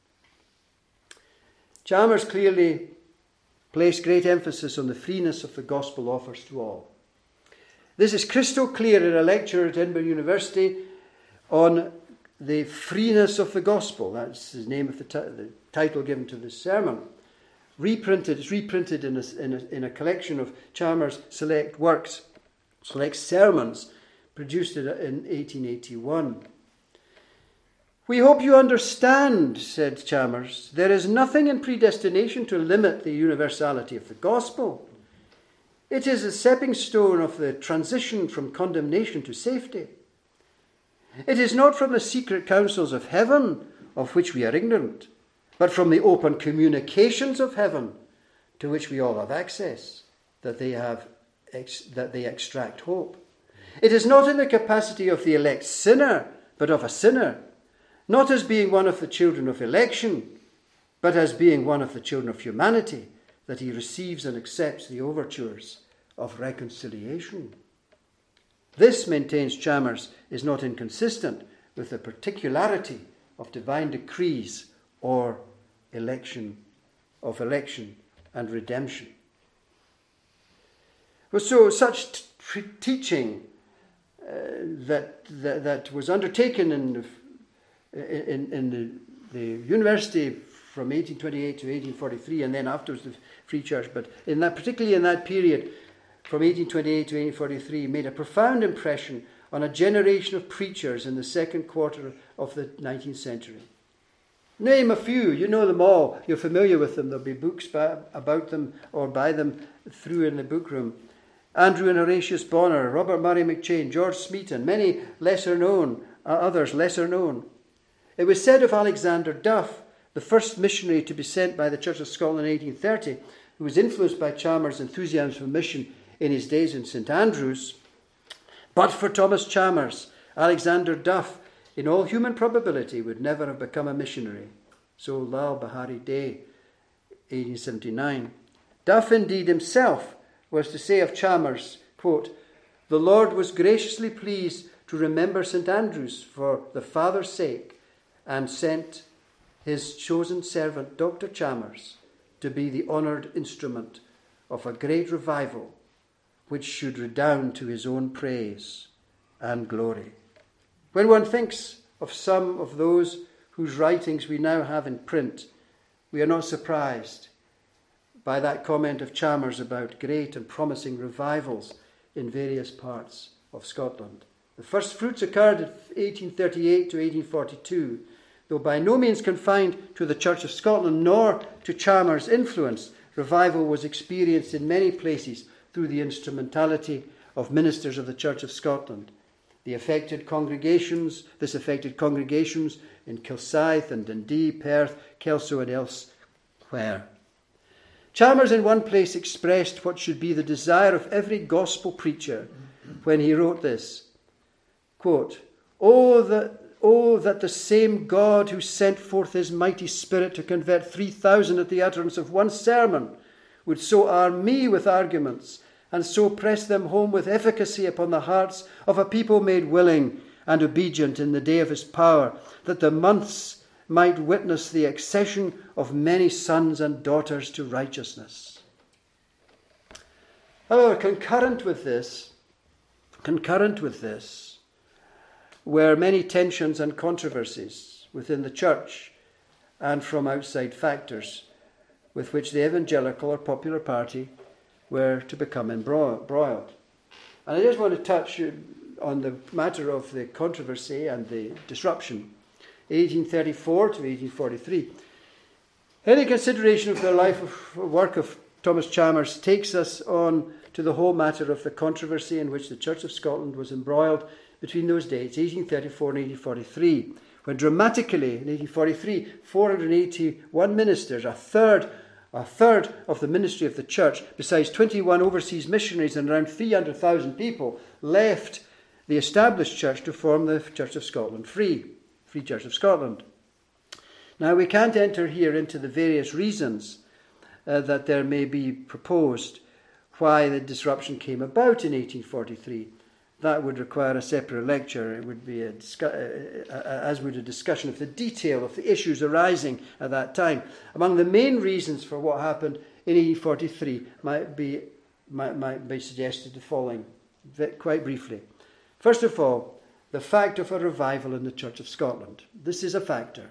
Chalmers clearly placed great emphasis on the freeness of the gospel offers to all. This is crystal clear in a lecture at Edinburgh University on the freeness of the gospel. That's the name of the title given to this sermon. It's reprinted in a collection of Chalmers' select works, select sermons, produced in 1881. "We hope you understand," said Chalmers, "there is nothing in predestination to limit the universality of the gospel. It is a stepping stone of the transition from condemnation to safety. It is not from the secret counsels of heaven, of which we are ignorant, but from the open communications of heaven, to which we all have access, that they extract hope. It is not in the capacity of the elect sinner, but of a sinner, not as being one of the children of election, but as being one of the children of humanity, that he receives and accepts the overtures of reconciliation." This, maintains Chalmers, is not inconsistent with the particularity of divine decrees or election and redemption. So such teaching that was undertaken in the university from 1828 to 1843, and then afterwards the Free Church, but particularly in that period from 1828 to 1843, made a profound impression on a generation of preachers in the second quarter of the 19th century. Name a few, you know them all, you're familiar with them, there'll be books about them or by them through in the book room. Andrew and Horatius Bonner, Robert Murray McCheyne, George Smeaton, many others lesser known. It was said of Alexander Duff, the first missionary to be sent by the Church of Scotland in 1830, who was influenced by Chalmers' enthusiasm for mission in his days in St Andrews, but for Thomas Chalmers, Alexander Duff, in all human probability, would never have become a missionary. So Lal Bahari Day, 1879. Duff indeed himself was to say of Chalmers, quote, "The Lord was graciously pleased to remember St Andrews for the Father's sake, and sent his chosen servant, Dr. Chalmers, to be the honoured instrument of a great revival which should redound to his own praise and glory." When one thinks of some of those whose writings we now have in print, we are not surprised by that comment of Chalmers about great and promising revivals in various parts of Scotland The first fruits occurred in 1838 to 1842, though by no means confined to the Church of Scotland nor to Chalmers' influence. Revival was experienced in many places through the instrumentality of ministers of the Church of Scotland. This affected congregations in Kilsyth and Dundee, Perth, Kelso and elsewhere. Chalmers in one place expressed what should be the desire of every gospel preacher when he wrote this, quote, Oh, that the same God who sent forth his mighty Spirit to convert 3,000 at the utterance of one sermon would so arm me with arguments and so press them home with efficacy upon the hearts of a people made willing and obedient in the day of his power, that the months might witness the accession of many sons and daughters to righteousness. However, concurrent with this, were many tensions and controversies within the church and from outside factors with which the evangelical or popular party were to become embroiled. And I just want to touch on the matter of the controversy and the disruption, 1834 to 1843. Any consideration of the life of work of Thomas Chalmers takes us on to the whole matter of the controversy in which the Church of Scotland was embroiled between those dates, 1834 and 1843, when dramatically, in 1843, 481 ministers, a third of the ministry of the church, besides 21 overseas missionaries and around 300,000 people, left the established church to form the Church of Scotland, Free Church of Scotland. Now, we can't enter here into the various reasons that there may be proposed why the disruption came about in 1843. That would require a separate lecture. It would be as would a discussion of the detail of the issues arising at that time. Among the main reasons for what happened in 1843 might be suggested the following, quite briefly. First of all, the fact of a revival in the Church of Scotland. This is a factor.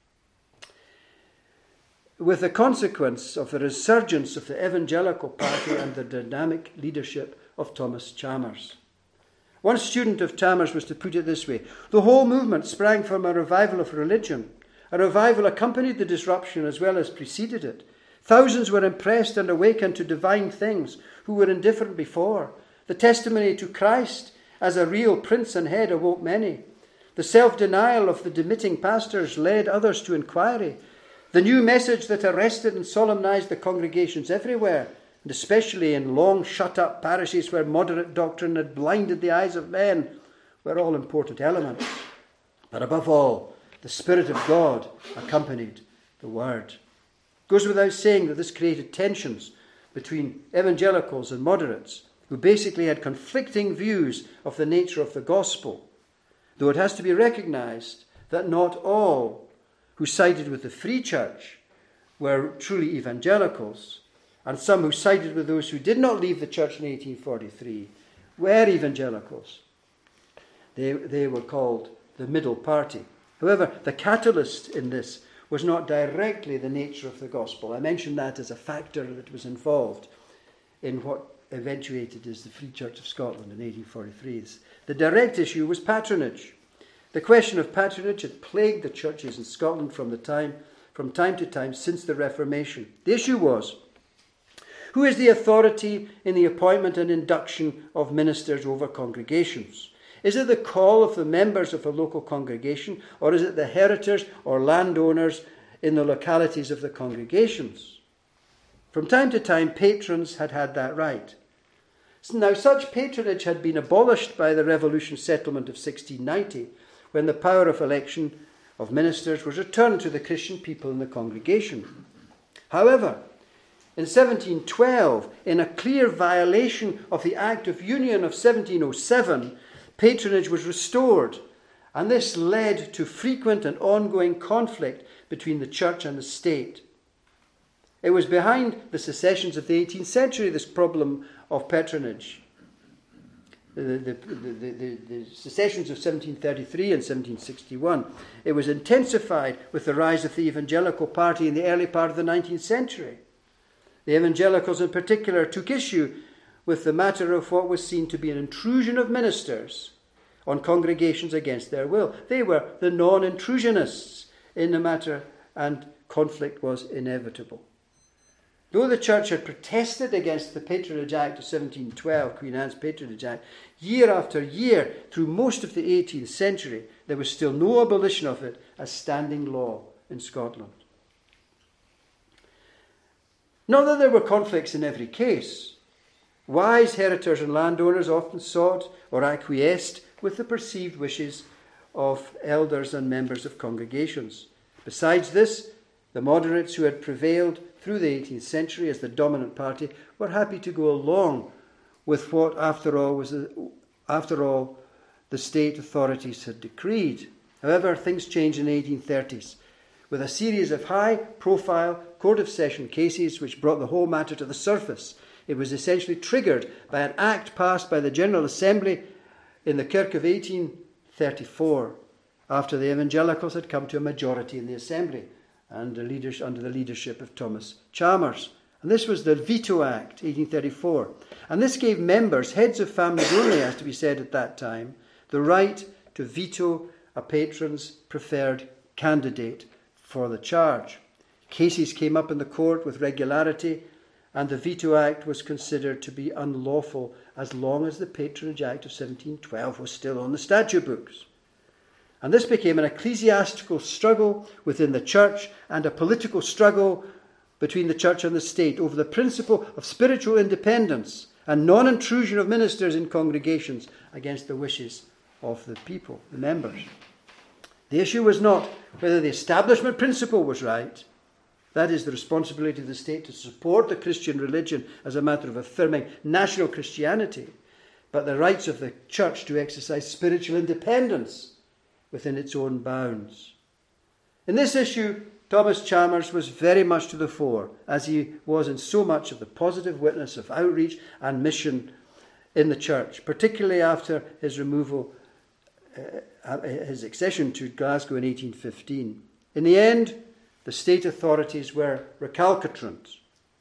With the consequence of the resurgence of the evangelical party and the dynamic leadership of Thomas Chalmers. One student of Chalmers was to put it this way: the whole movement sprang from a revival of religion. A revival accompanied the disruption as well as preceded it. Thousands were impressed and awakened to divine things who were indifferent before. The testimony to Christ as a real prince and head awoke many. The self-denial of the demitting pastors led others to inquiry. The new message that arrested and solemnized the congregations everywhere, and especially in long shut-up parishes where moderate doctrine had blinded the eyes of men, were all important elements. But above all, the Spirit of God accompanied the word. It goes without saying that this created tensions between evangelicals and moderates, who basically had conflicting views of the nature of the gospel, though it has to be recognized that not all who sided with the Free Church were truly evangelicals, and some who sided with those who did not leave the church in 1843 were evangelicals. They were called the middle party. However, the catalyst in this was not directly the nature of the gospel. I mentioned that as a factor that was involved in what eventuated as the Free Church of Scotland in 1843. The direct issue was patronage. The question of patronage had plagued the churches in Scotland from time to time since the Reformation. The issue was, who is the authority in the appointment and induction of ministers over congregations? Is it the call of the members of a local congregation, or is it the heritors or landowners in the localities of the congregations? From time to time, patrons had that right. Now, such patronage had been abolished by the Revolution settlement of 1690, when the power of election of ministers was returned to the Christian people in the congregation. However, in 1712, in a clear violation of the Act of Union of 1707, patronage was restored, and this led to frequent and ongoing conflict between the church and the state. It was behind the secessions of the 18th century, this problem of patronage. The secessions of 1733 and 1761. It was intensified with the rise of the evangelical party in the early part of the 19th century. The evangelicals in particular took issue with the matter of what was seen to be an intrusion of ministers on congregations against their will. They were the non-intrusionists in the matter, and conflict was inevitable. Though the church had protested against the Patronage Act of 1712, Queen Anne's Patronage Act, year after year through most of the 18th century, there was still no abolition of it as standing law in Scotland. Not that there were conflicts in every case. Wise heritors and landowners often sought or acquiesced with the perceived wishes of elders and members of congregations. Besides this, the moderates who had prevailed through the 18th century as the dominant party were happy to go along with what, after all, the state authorities had decreed. However, things changed in the 1830s with a series of high-profile Court of Session cases which brought the whole matter to the surface. It was essentially triggered by an act passed by the General Assembly in the Kirk of 1834, after the evangelicals had come to a majority in the Assembly and under the leadership of Thomas Chalmers. And this was the Veto Act, 1834. And this gave members, heads of families only, as to be said at that time, the right to veto a patron's preferred candidate for the charge. Cases came up in the court with regularity, and the Veto Act was considered to be unlawful as long as the Patronage Act of 1712 was still on the statute books. And this became an ecclesiastical struggle within the church and a political struggle between the church and the state over the principle of spiritual independence and non-intrusion of ministers in congregations against the wishes of the people, the members. The issue was not whether the establishment principle was right. That is the responsibility of the state to support the Christian religion as a matter of affirming national Christianity, but the rights of the church to exercise spiritual independence within its own bounds. In this issue, Thomas Chalmers was very much to the fore, as he was in so much of the positive witness of outreach and mission in the church, particularly after his removal, his accession to Glasgow in 1815. In the end, the state authorities were recalcitrant.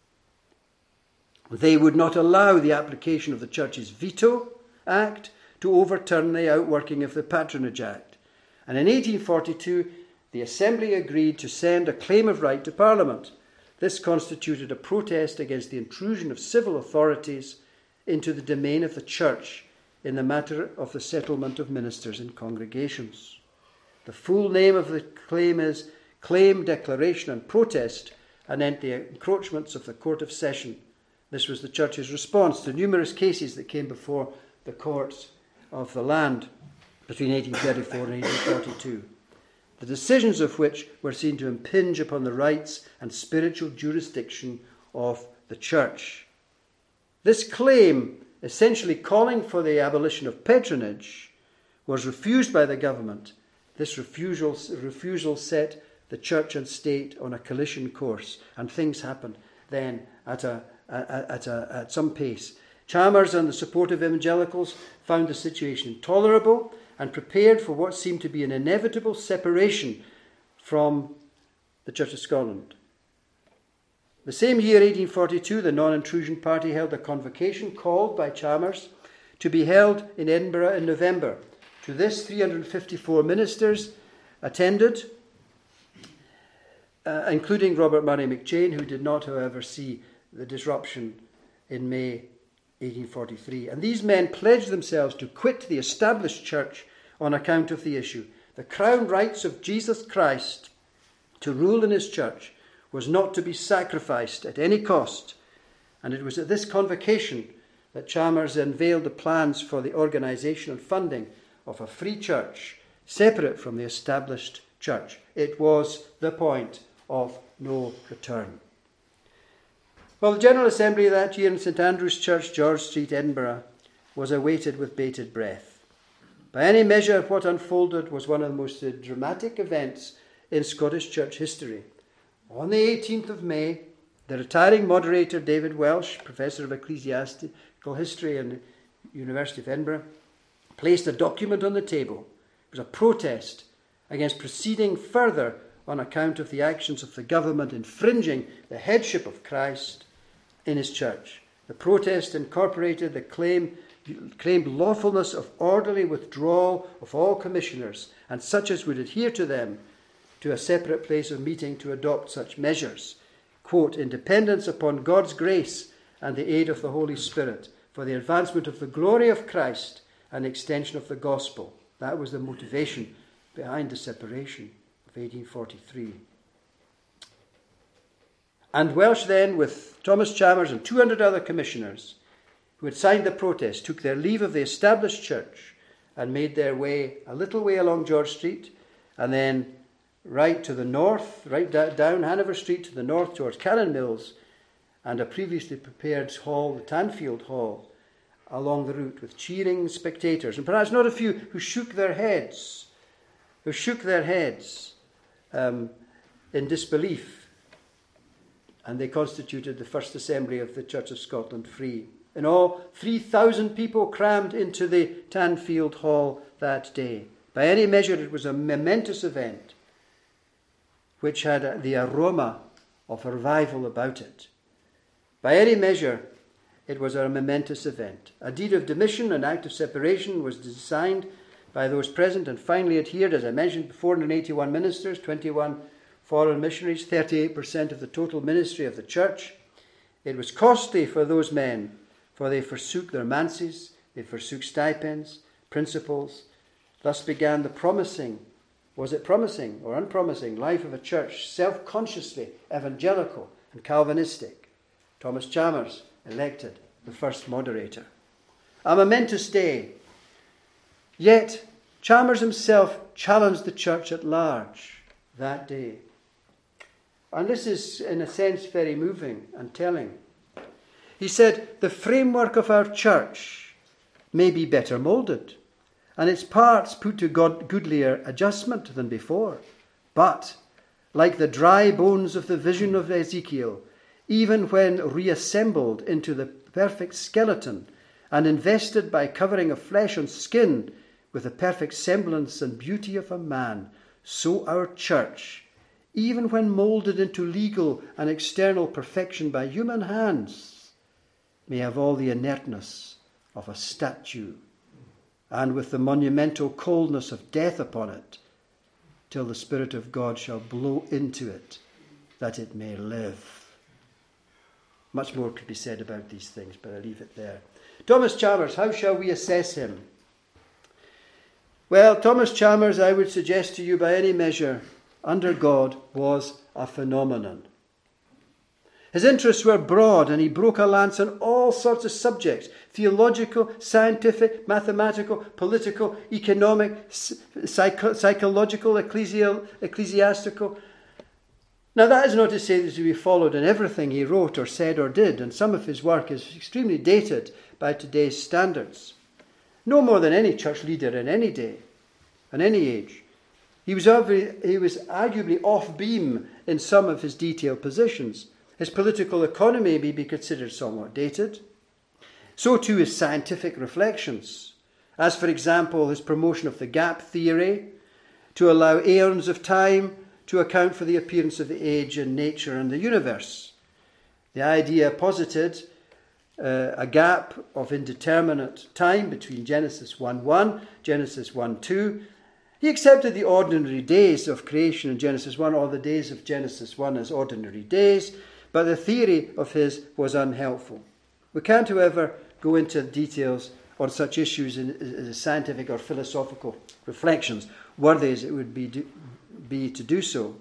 They would not allow the application of the Church's Veto Act to overturn the outworking of the Patronage Act. And in 1842, the Assembly agreed to send a claim of right to Parliament. This constituted a protest against the intrusion of civil authorities into the domain of the Church in the matter of the settlement of ministers in congregations. The full name of the claim is Claim, Declaration and Protest anent the encroachments of the Court of Session. This was the Church's response to numerous cases that came before the courts of the land between 1834 and 1842, the decisions of which were seen to impinge upon the rights and spiritual jurisdiction of the Church. This claim, essentially calling for the abolition of patronage, was refused by the government. This refusal set the Church and state on a collision course, and things happened then at some pace. Chalmers and the supportive evangelicals found the situation intolerable and prepared for what seemed to be an inevitable separation from the Church of Scotland. The same year, 1842, the Non-Intrusion Party held a convocation called by Chalmers to be held in Edinburgh in November. To this, 354 ministers attended, including Robert Murray McCheyne, who did not, however, see the disruption in May 1843. And these men pledged themselves to quit the established church on account of the issue. The crown rights of Jesus Christ to rule in his church was not to be sacrificed at any cost. And it was at this convocation that Chalmers unveiled the plans for the organisation and funding of a free church separate from the established church. It was the point of no return. Well, the General Assembly that year in St Andrew's Church, George Street, Edinburgh, was awaited with bated breath. By any measure, what unfolded was one of the most dramatic events in Scottish church history. On the 18th of May, the retiring moderator David Welsh, Professor of Ecclesiastical History in the University of Edinburgh, placed a document on the table. It was a protest against proceeding further on account of the actions of the government infringing the headship of Christ in his church. The protest incorporated the claim claimed lawfulness of orderly withdrawal of all commissioners and such as would adhere to them to a separate place of meeting to adopt such measures. Quote, in dependence upon God's grace and the aid of the Holy Spirit for the advancement of the glory of Christ and extension of the gospel. That was the motivation behind the separation of 1843. And Welsh then, with Thomas Chalmers and 200 other commissioners who had signed the protest, took their leave of the established church and made their way a little way along George Street and then right to the north, right down Hanover Street to the north towards Cannon Mills and a previously prepared hall, the Tanfield Hall, along the route with cheering spectators, and perhaps not a few who shook their heads in disbelief. And they constituted the first assembly of the Church of Scotland Free. In all, 3,000 people crammed into the Tanfield Hall that day. By any measure, it was a momentous event which had the aroma of a revival about it. By any measure, it was a momentous event. A deed of demission, an act of separation, was signed by those present and finally adhered, as I mentioned, 481 ministers, 21 foreign missionaries, 38% of the total ministry of the church. It was costly for those men, for they forsook their manses, they forsook stipends, principles. Thus began the promising, was it promising or unpromising, life of a church self-consciously evangelical and Calvinistic. Thomas Chalmers elected the first moderator. A momentous day. Yet Chalmers himself challenged the church at large that day. And this is, in a sense, very moving and telling. He said, the framework of our church may be better moulded, and its parts put to goodlier adjustment than before. But, like the dry bones of the vision of Ezekiel, even when reassembled into the perfect skeleton and invested by covering of flesh and skin with the perfect semblance and beauty of a man, so our church, even when moulded into legal and external perfection by human hands, may have all the inertness of a statue, and with the monumental coldness of death upon it, till the Spirit of God shall blow into it, that it may live. Much more could be said about these things, but I leave it there. Thomas Chalmers, how shall we assess him? Well, Thomas Chalmers, I would suggest to you, by any measure, under God, was a phenomenon. His interests were broad, and he broke a lance on all sorts of subjects: theological, scientific, mathematical, political, economic, psychological, ecclesiastical. Now, that is not to say that he followed in everything he wrote or said or did, and some of his work is extremely dated by today's standards. No more than any church leader in any day, in any age. He was arguably off-beam in some of his detailed positions. His political economy may be considered somewhat dated. So too his scientific reflections, as for example his promotion of the gap theory, to allow aeons of time to account for the appearance of the age in nature and the universe. The idea posited a gap of indeterminate time between Genesis 1:1, Genesis 1:2. He accepted the ordinary days of creation in Genesis 1, all the days of Genesis 1 as ordinary days, but the theory of his was unhelpful. We can't, however, go into details on such issues in scientific or philosophical reflections, worthy as it would be to do so.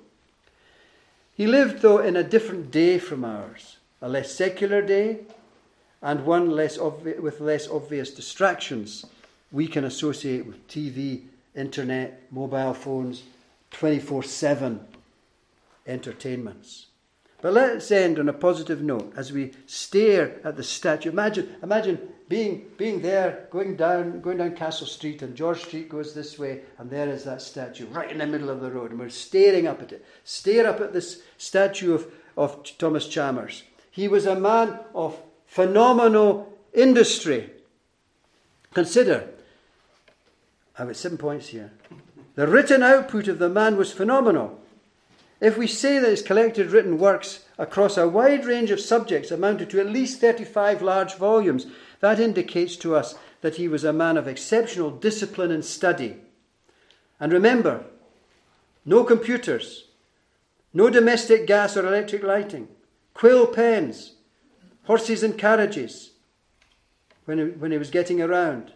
He lived, though, in a different day from ours, a less secular day, and one with less obvious distractions we can associate with TV, internet, mobile phones, 24/7 entertainments. But let's end on a positive note as we stare at the statue. Imagine being there, going down Castle Street, and George Street goes this way, and there is that statue right in the middle of the road, and we're staring up at it. Stare up at this statue of Thomas Chalmers. He was a man of phenomenal industry. Consider, I've got 7 points here. The written output of the man was phenomenal. If we say that his collected written works across a wide range of subjects amounted to at least 35 large volumes, That indicates to us that he was a man of exceptional discipline and study. And remember, no computers, no domestic gas or electric lighting, quill pens, horses and carriages when he was getting around.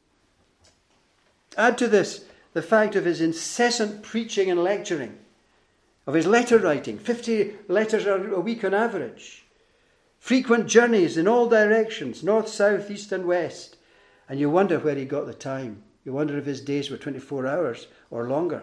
Add to this the fact of his incessant preaching and lecturing, of his letter writing, 50 letters a week on average, frequent journeys in all directions, north, south, east and west. And you wonder where he got the time. You wonder if his days were 24 hours or longer.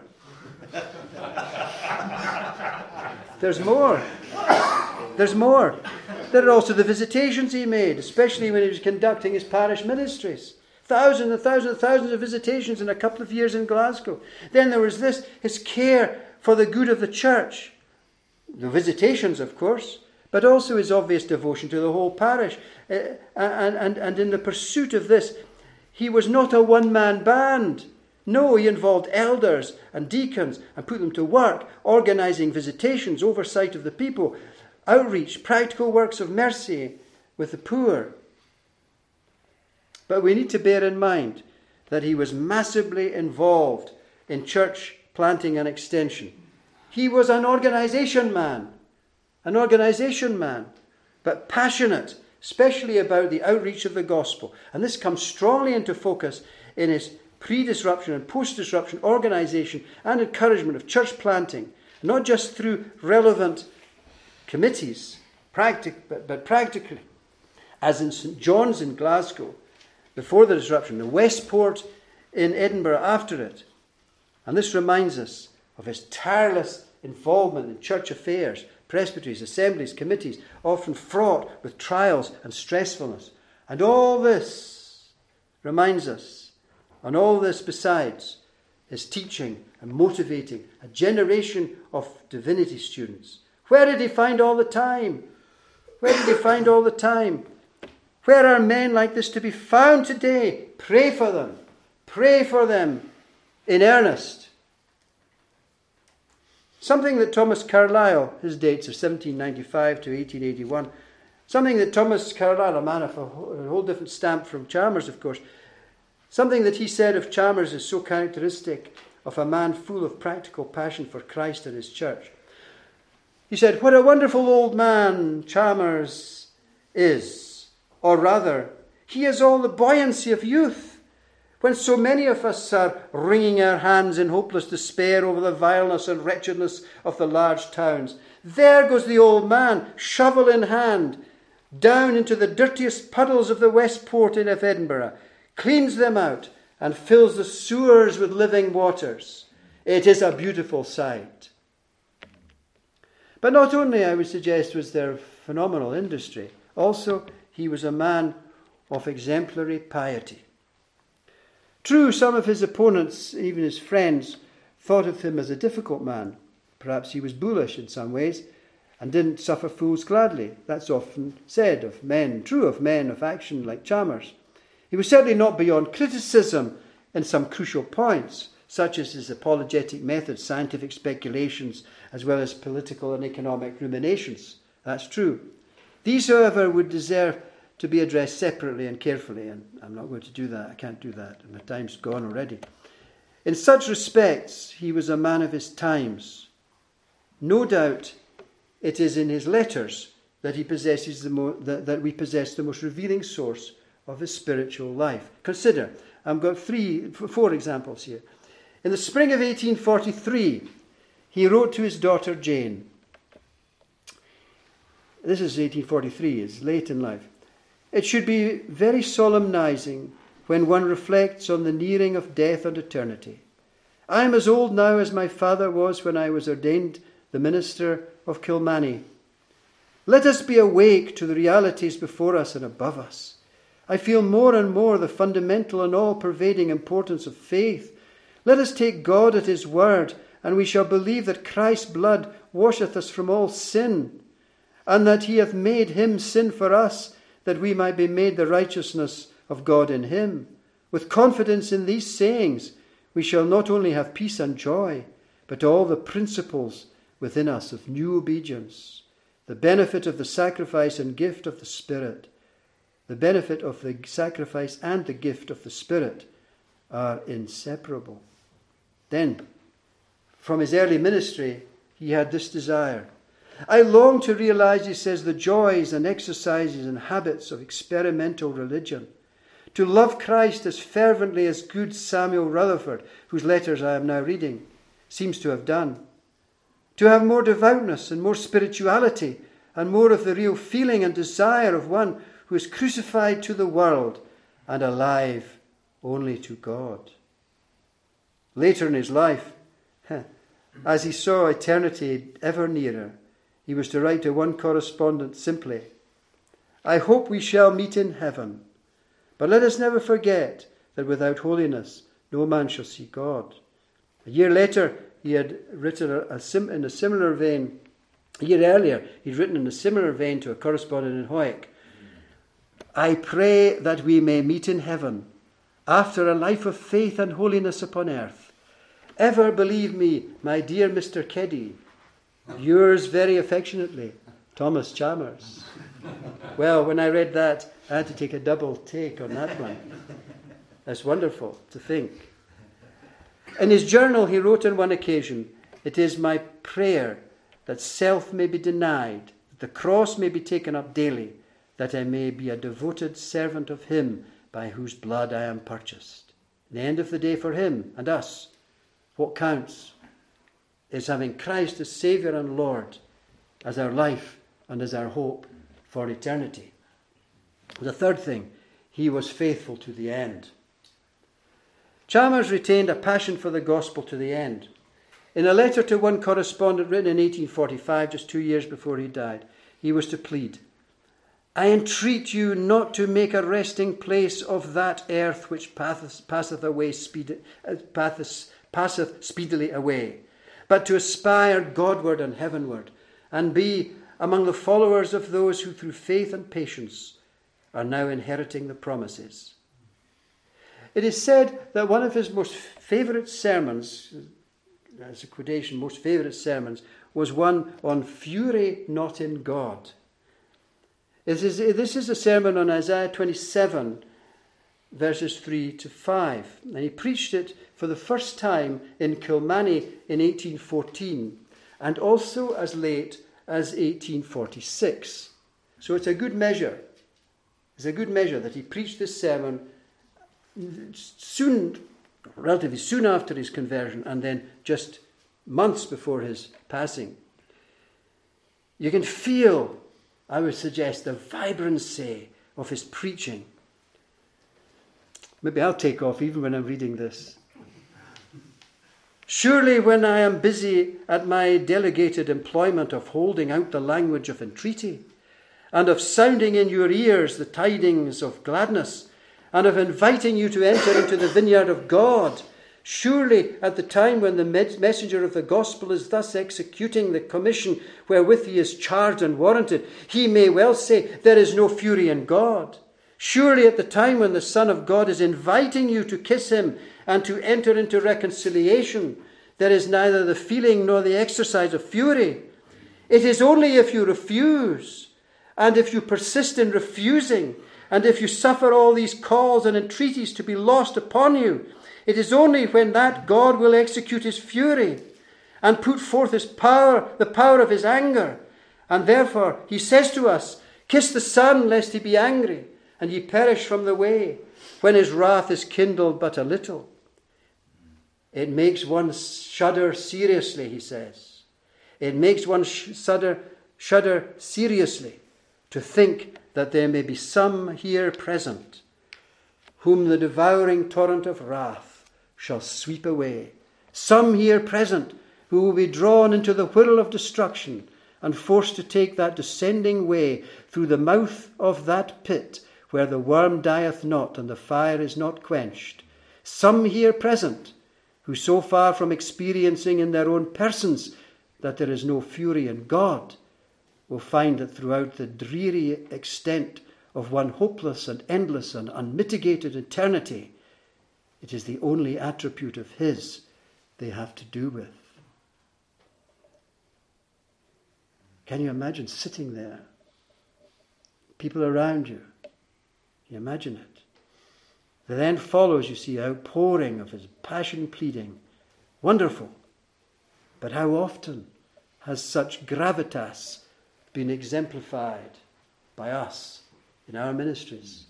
There's more. There's more. There are also the visitations he made, especially when he was conducting his parish ministries. Thousands and thousands and thousands of visitations in a couple of years in Glasgow. Then there was this, his care for the good of the church. The visitations, of course, but also his obvious devotion to the whole parish. And in the pursuit of this, he was not a one-man band. No, he involved elders and deacons and put them to work, organising visitations, oversight of the people, outreach, practical works of mercy with the poor. But we need to bear in mind that he was massively involved in church planting and extension. He was an organisation man, but passionate, especially about the outreach of the gospel. And this comes strongly into focus in his pre-disruption and post-disruption organisation and encouragement of church planting, not just through relevant committees, but practically, as in St. John's in Glasgow, before the disruption, the Westport in Edinburgh after it. And this reminds us of his tireless involvement in church affairs, presbyteries, assemblies, committees, often fraught with trials and stressfulness. And all this reminds us, and all this besides, his teaching and motivating a generation of divinity students. Where did he find all the time? Where did he find all the time? Where are men like this to be found today? Pray for them. Pray for them in earnest. Something that Thomas Carlyle, his dates are 1795 to 1881, something that Thomas Carlyle, a man of a whole different stamp from Chalmers, of course, something that he said of Chalmers is so characteristic of a man full of practical passion for Christ and his church. He said, "What a wonderful old man Chalmers is. Or rather, he has all the buoyancy of youth, when so many of us are wringing our hands in hopeless despair over the vileness and wretchedness of the large towns. There goes the old man, shovel in hand, down into the dirtiest puddles of the Westport of Edinburgh, cleans them out, and fills the sewers with living waters. It is a beautiful sight." But not only, I would suggest, was there phenomenal industry, also he was a man of exemplary piety. True, some of his opponents, even his friends, thought of him as a difficult man. Perhaps he was bullish in some ways and didn't suffer fools gladly. That's often said of men, true of men of action like Chalmers. He was certainly not beyond criticism in some crucial points, such as his apologetic methods, scientific speculations, as well as political and economic ruminations. That's true. These, however, would deserve to be addressed separately and carefully, and I'm not going to do that. I can't do that. My time's gone already. In such respects, he was a man of his times. No doubt it is in his letters that he possesses that we possess the most revealing source of his spiritual life. Consider, I've got 4 examples here. In the spring of 1843, he wrote to his daughter Jane. This is 1843, it's late in life. "It should be very solemnizing when one reflects on the nearing of death and eternity. I am as old now as my father was when I was ordained the minister of Kilmany. Let us be awake to the realities before us and above us. I feel more and more the fundamental and all-pervading importance of faith. Let us take God at his word, and we shall believe that Christ's blood washeth us from all sin, and that he hath made him sin for us, that we might be made the righteousness of God in him. With confidence in these sayings, we shall not only have peace and joy, but all the principles within us of new obedience, the benefit of the sacrifice and gift of the Spirit, The benefit of the sacrifice and the gift of the Spirit are inseparable. Then, from his early ministry, he had this desire. I long to realize, he says, the joys and exercises and habits of experimental religion. To love Christ as fervently as good Samuel Rutherford, whose letters I am now reading, seems to have done. To have more devoutness and more spirituality and more of the real feeling and desire of one who is crucified to the world and alive only to God. Later in his life, as he saw eternity ever nearer, he was to write to one correspondent simply, I hope we shall meet in heaven, but let us never forget that without holiness no man shall see God. A year later, he had written in a similar vein. A year earlier, he'd written in a similar vein to a correspondent in Hawick, I pray that we may meet in heaven after a life of faith and holiness upon earth. Ever believe me, my dear Mr. Keddy, yours very affectionately, Thomas Chalmers. Well, when I read that, I had to take a double take on that one. That's wonderful to think. In his journal, he wrote on one occasion, it is my prayer that self may be denied, that the cross may be taken up daily, that I may be a devoted servant of him by whose blood I am purchased. At the end of the day for him and us, what counts is having Christ as Saviour and Lord, as our life and as our hope for eternity. The third thing, he was faithful to the end. Chalmers retained a passion for the gospel to the end. In a letter to one correspondent written in 1845, just 2 years before he died, he was to plead, I entreat you not to make a resting place of that earth which passeth speedily away, but to aspire Godward and heavenward, and be among the followers of those who through faith and patience are now inheriting the promises. It is said that one of his most favourite sermons, as a quotation, most favourite sermons, was one on fury not in God. This is a sermon on Isaiah 27, verses 3 to 5. And he preached it for the first time in Kilmany in 1814, and also as late as 1846. So it's a good measure. It's a good measure that he preached this sermon relatively soon after his conversion, and then just months before his passing. You can feel, I would suggest, the vibrancy of his preaching. Maybe I'll take off even when I'm reading this. Surely when I am busy at my delegated employment of holding out the language of entreaty, and of sounding in your ears the tidings of gladness, and of inviting you to enter into the vineyard of God, surely at the time when the messenger of the gospel is thus executing the commission wherewith he is charged and warranted, he may well say, there is no fury in God. Surely at the time when the Son of God is inviting you to kiss him and to enter into reconciliation, there is neither the feeling nor the exercise of fury. It is only if you refuse, and if you persist in refusing, and if you suffer all these calls and entreaties to be lost upon you, it is only when that God will execute his fury and put forth his power, the power of his anger. And therefore he says to us, kiss the Son, lest he be angry, and ye perish from the way, when his wrath is kindled but a little. It makes one shudder seriously, he says. It makes one shudder seriously to think that there may be some here present whom the devouring torrent of wrath shall sweep away. Some here present who will be drawn into the whirl of destruction and forced to take that descending way through the mouth of that pit where the worm dieth not and the fire is not quenched. Some here present who, so far from experiencing in their own persons that there is no fury in God, will find that throughout the dreary extent of one hopeless and endless and unmitigated eternity, it is the only attribute of his they have to do with. Can you imagine sitting there, people around you, You imagine it. There then follows, you see, outpouring of his passion pleading. Wonderful. But how often has such gravitas been exemplified by us in our ministries?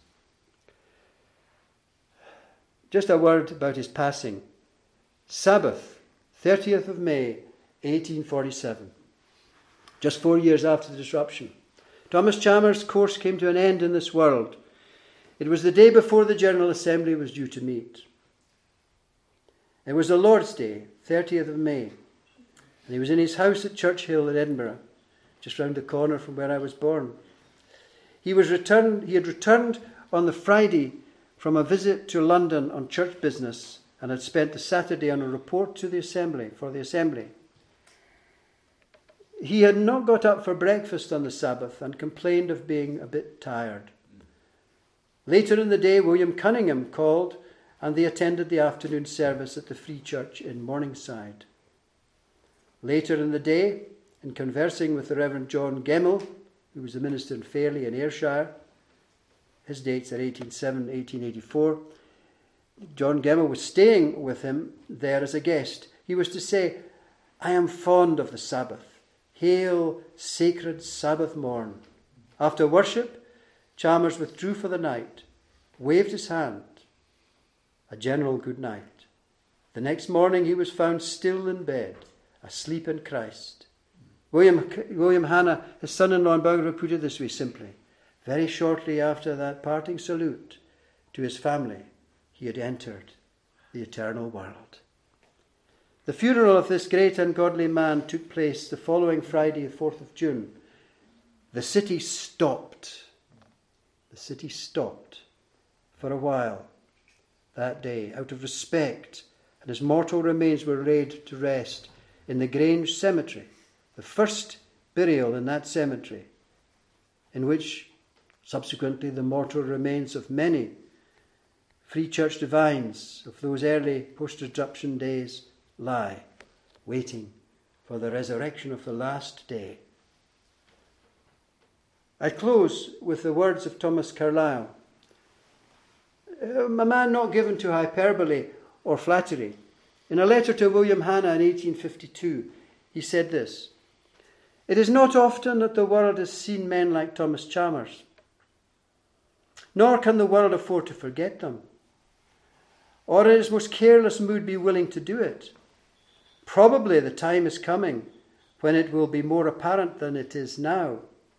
Just a word about his passing. Sabbath, 30th of May, 1847. Just 4 years after the disruption. Thomas Chalmers' course came to an end in this world. It was the day before the General Assembly was due to meet. It was the Lord's Day, 30th of May, and he was in his house at Churchill in Edinburgh, just round the corner from where I was born. He had returned on the Friday from a visit to London on church business and had spent the Saturday on a report to the Assembly, for the Assembly. He had not got up for breakfast on the Sabbath and complained of being a bit tired. Later in the day, William Cunningham called and they attended the afternoon service at the Free Church in Morningside. Later in the day, in conversing with the Reverend John Gemmell, who was the minister in Fairley in Ayrshire, his dates are 1807, 1884, John Gemmell was staying with him there as a guest. He was to say, "I am fond of the Sabbath. Hail, sacred Sabbath morn." After worship, Chalmers withdrew for the night, waved his hand, a general good night. The next morning he was found still in bed, asleep in Christ. William Hanna, his son-in-law in Bangor, put it this way simply: very shortly after that parting salute to his family, he had entered the eternal world. The funeral of this great and godly man took place the following Friday, the 4th of June. The city stopped. The city stopped for a while that day out of respect, and his mortal remains were laid to rest in the Grange Cemetery, the first burial in that cemetery, in which subsequently the mortal remains of many Free Church divines of those early post-disruption days lie, waiting for the resurrection of the last day. I close with the words of Thomas Carlyle, a man not given to hyperbole or flattery. In a letter to William Hanna in 1852, he said this: "It is not often that the world has seen men like Thomas Chalmers, nor can the world afford to forget them, or in its most careless mood be willing to do it. Probably the time is coming when it will be more apparent than it is now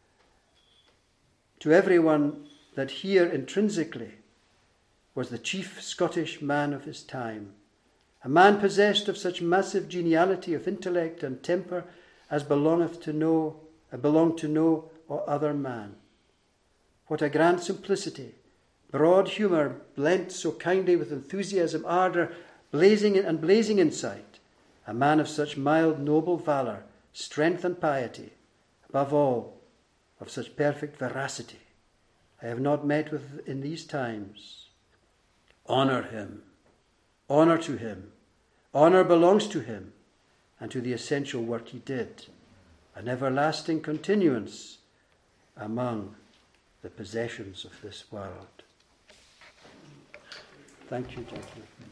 to everyone that here intrinsically was the chief Scottish man of his time, a man possessed of such massive geniality of intellect and temper as belonged to no other man. What a grand simplicity, broad humour blent so kindly with enthusiasm, ardour, blazing insight, a man of such mild, noble valour, strength and piety, above all, of such perfect veracity, I have not met with in these times. Honour him, honour to him, honour belongs to him, and to the essential work he did, an everlasting continuance among the possessions of this world." Thank you, gentlemen.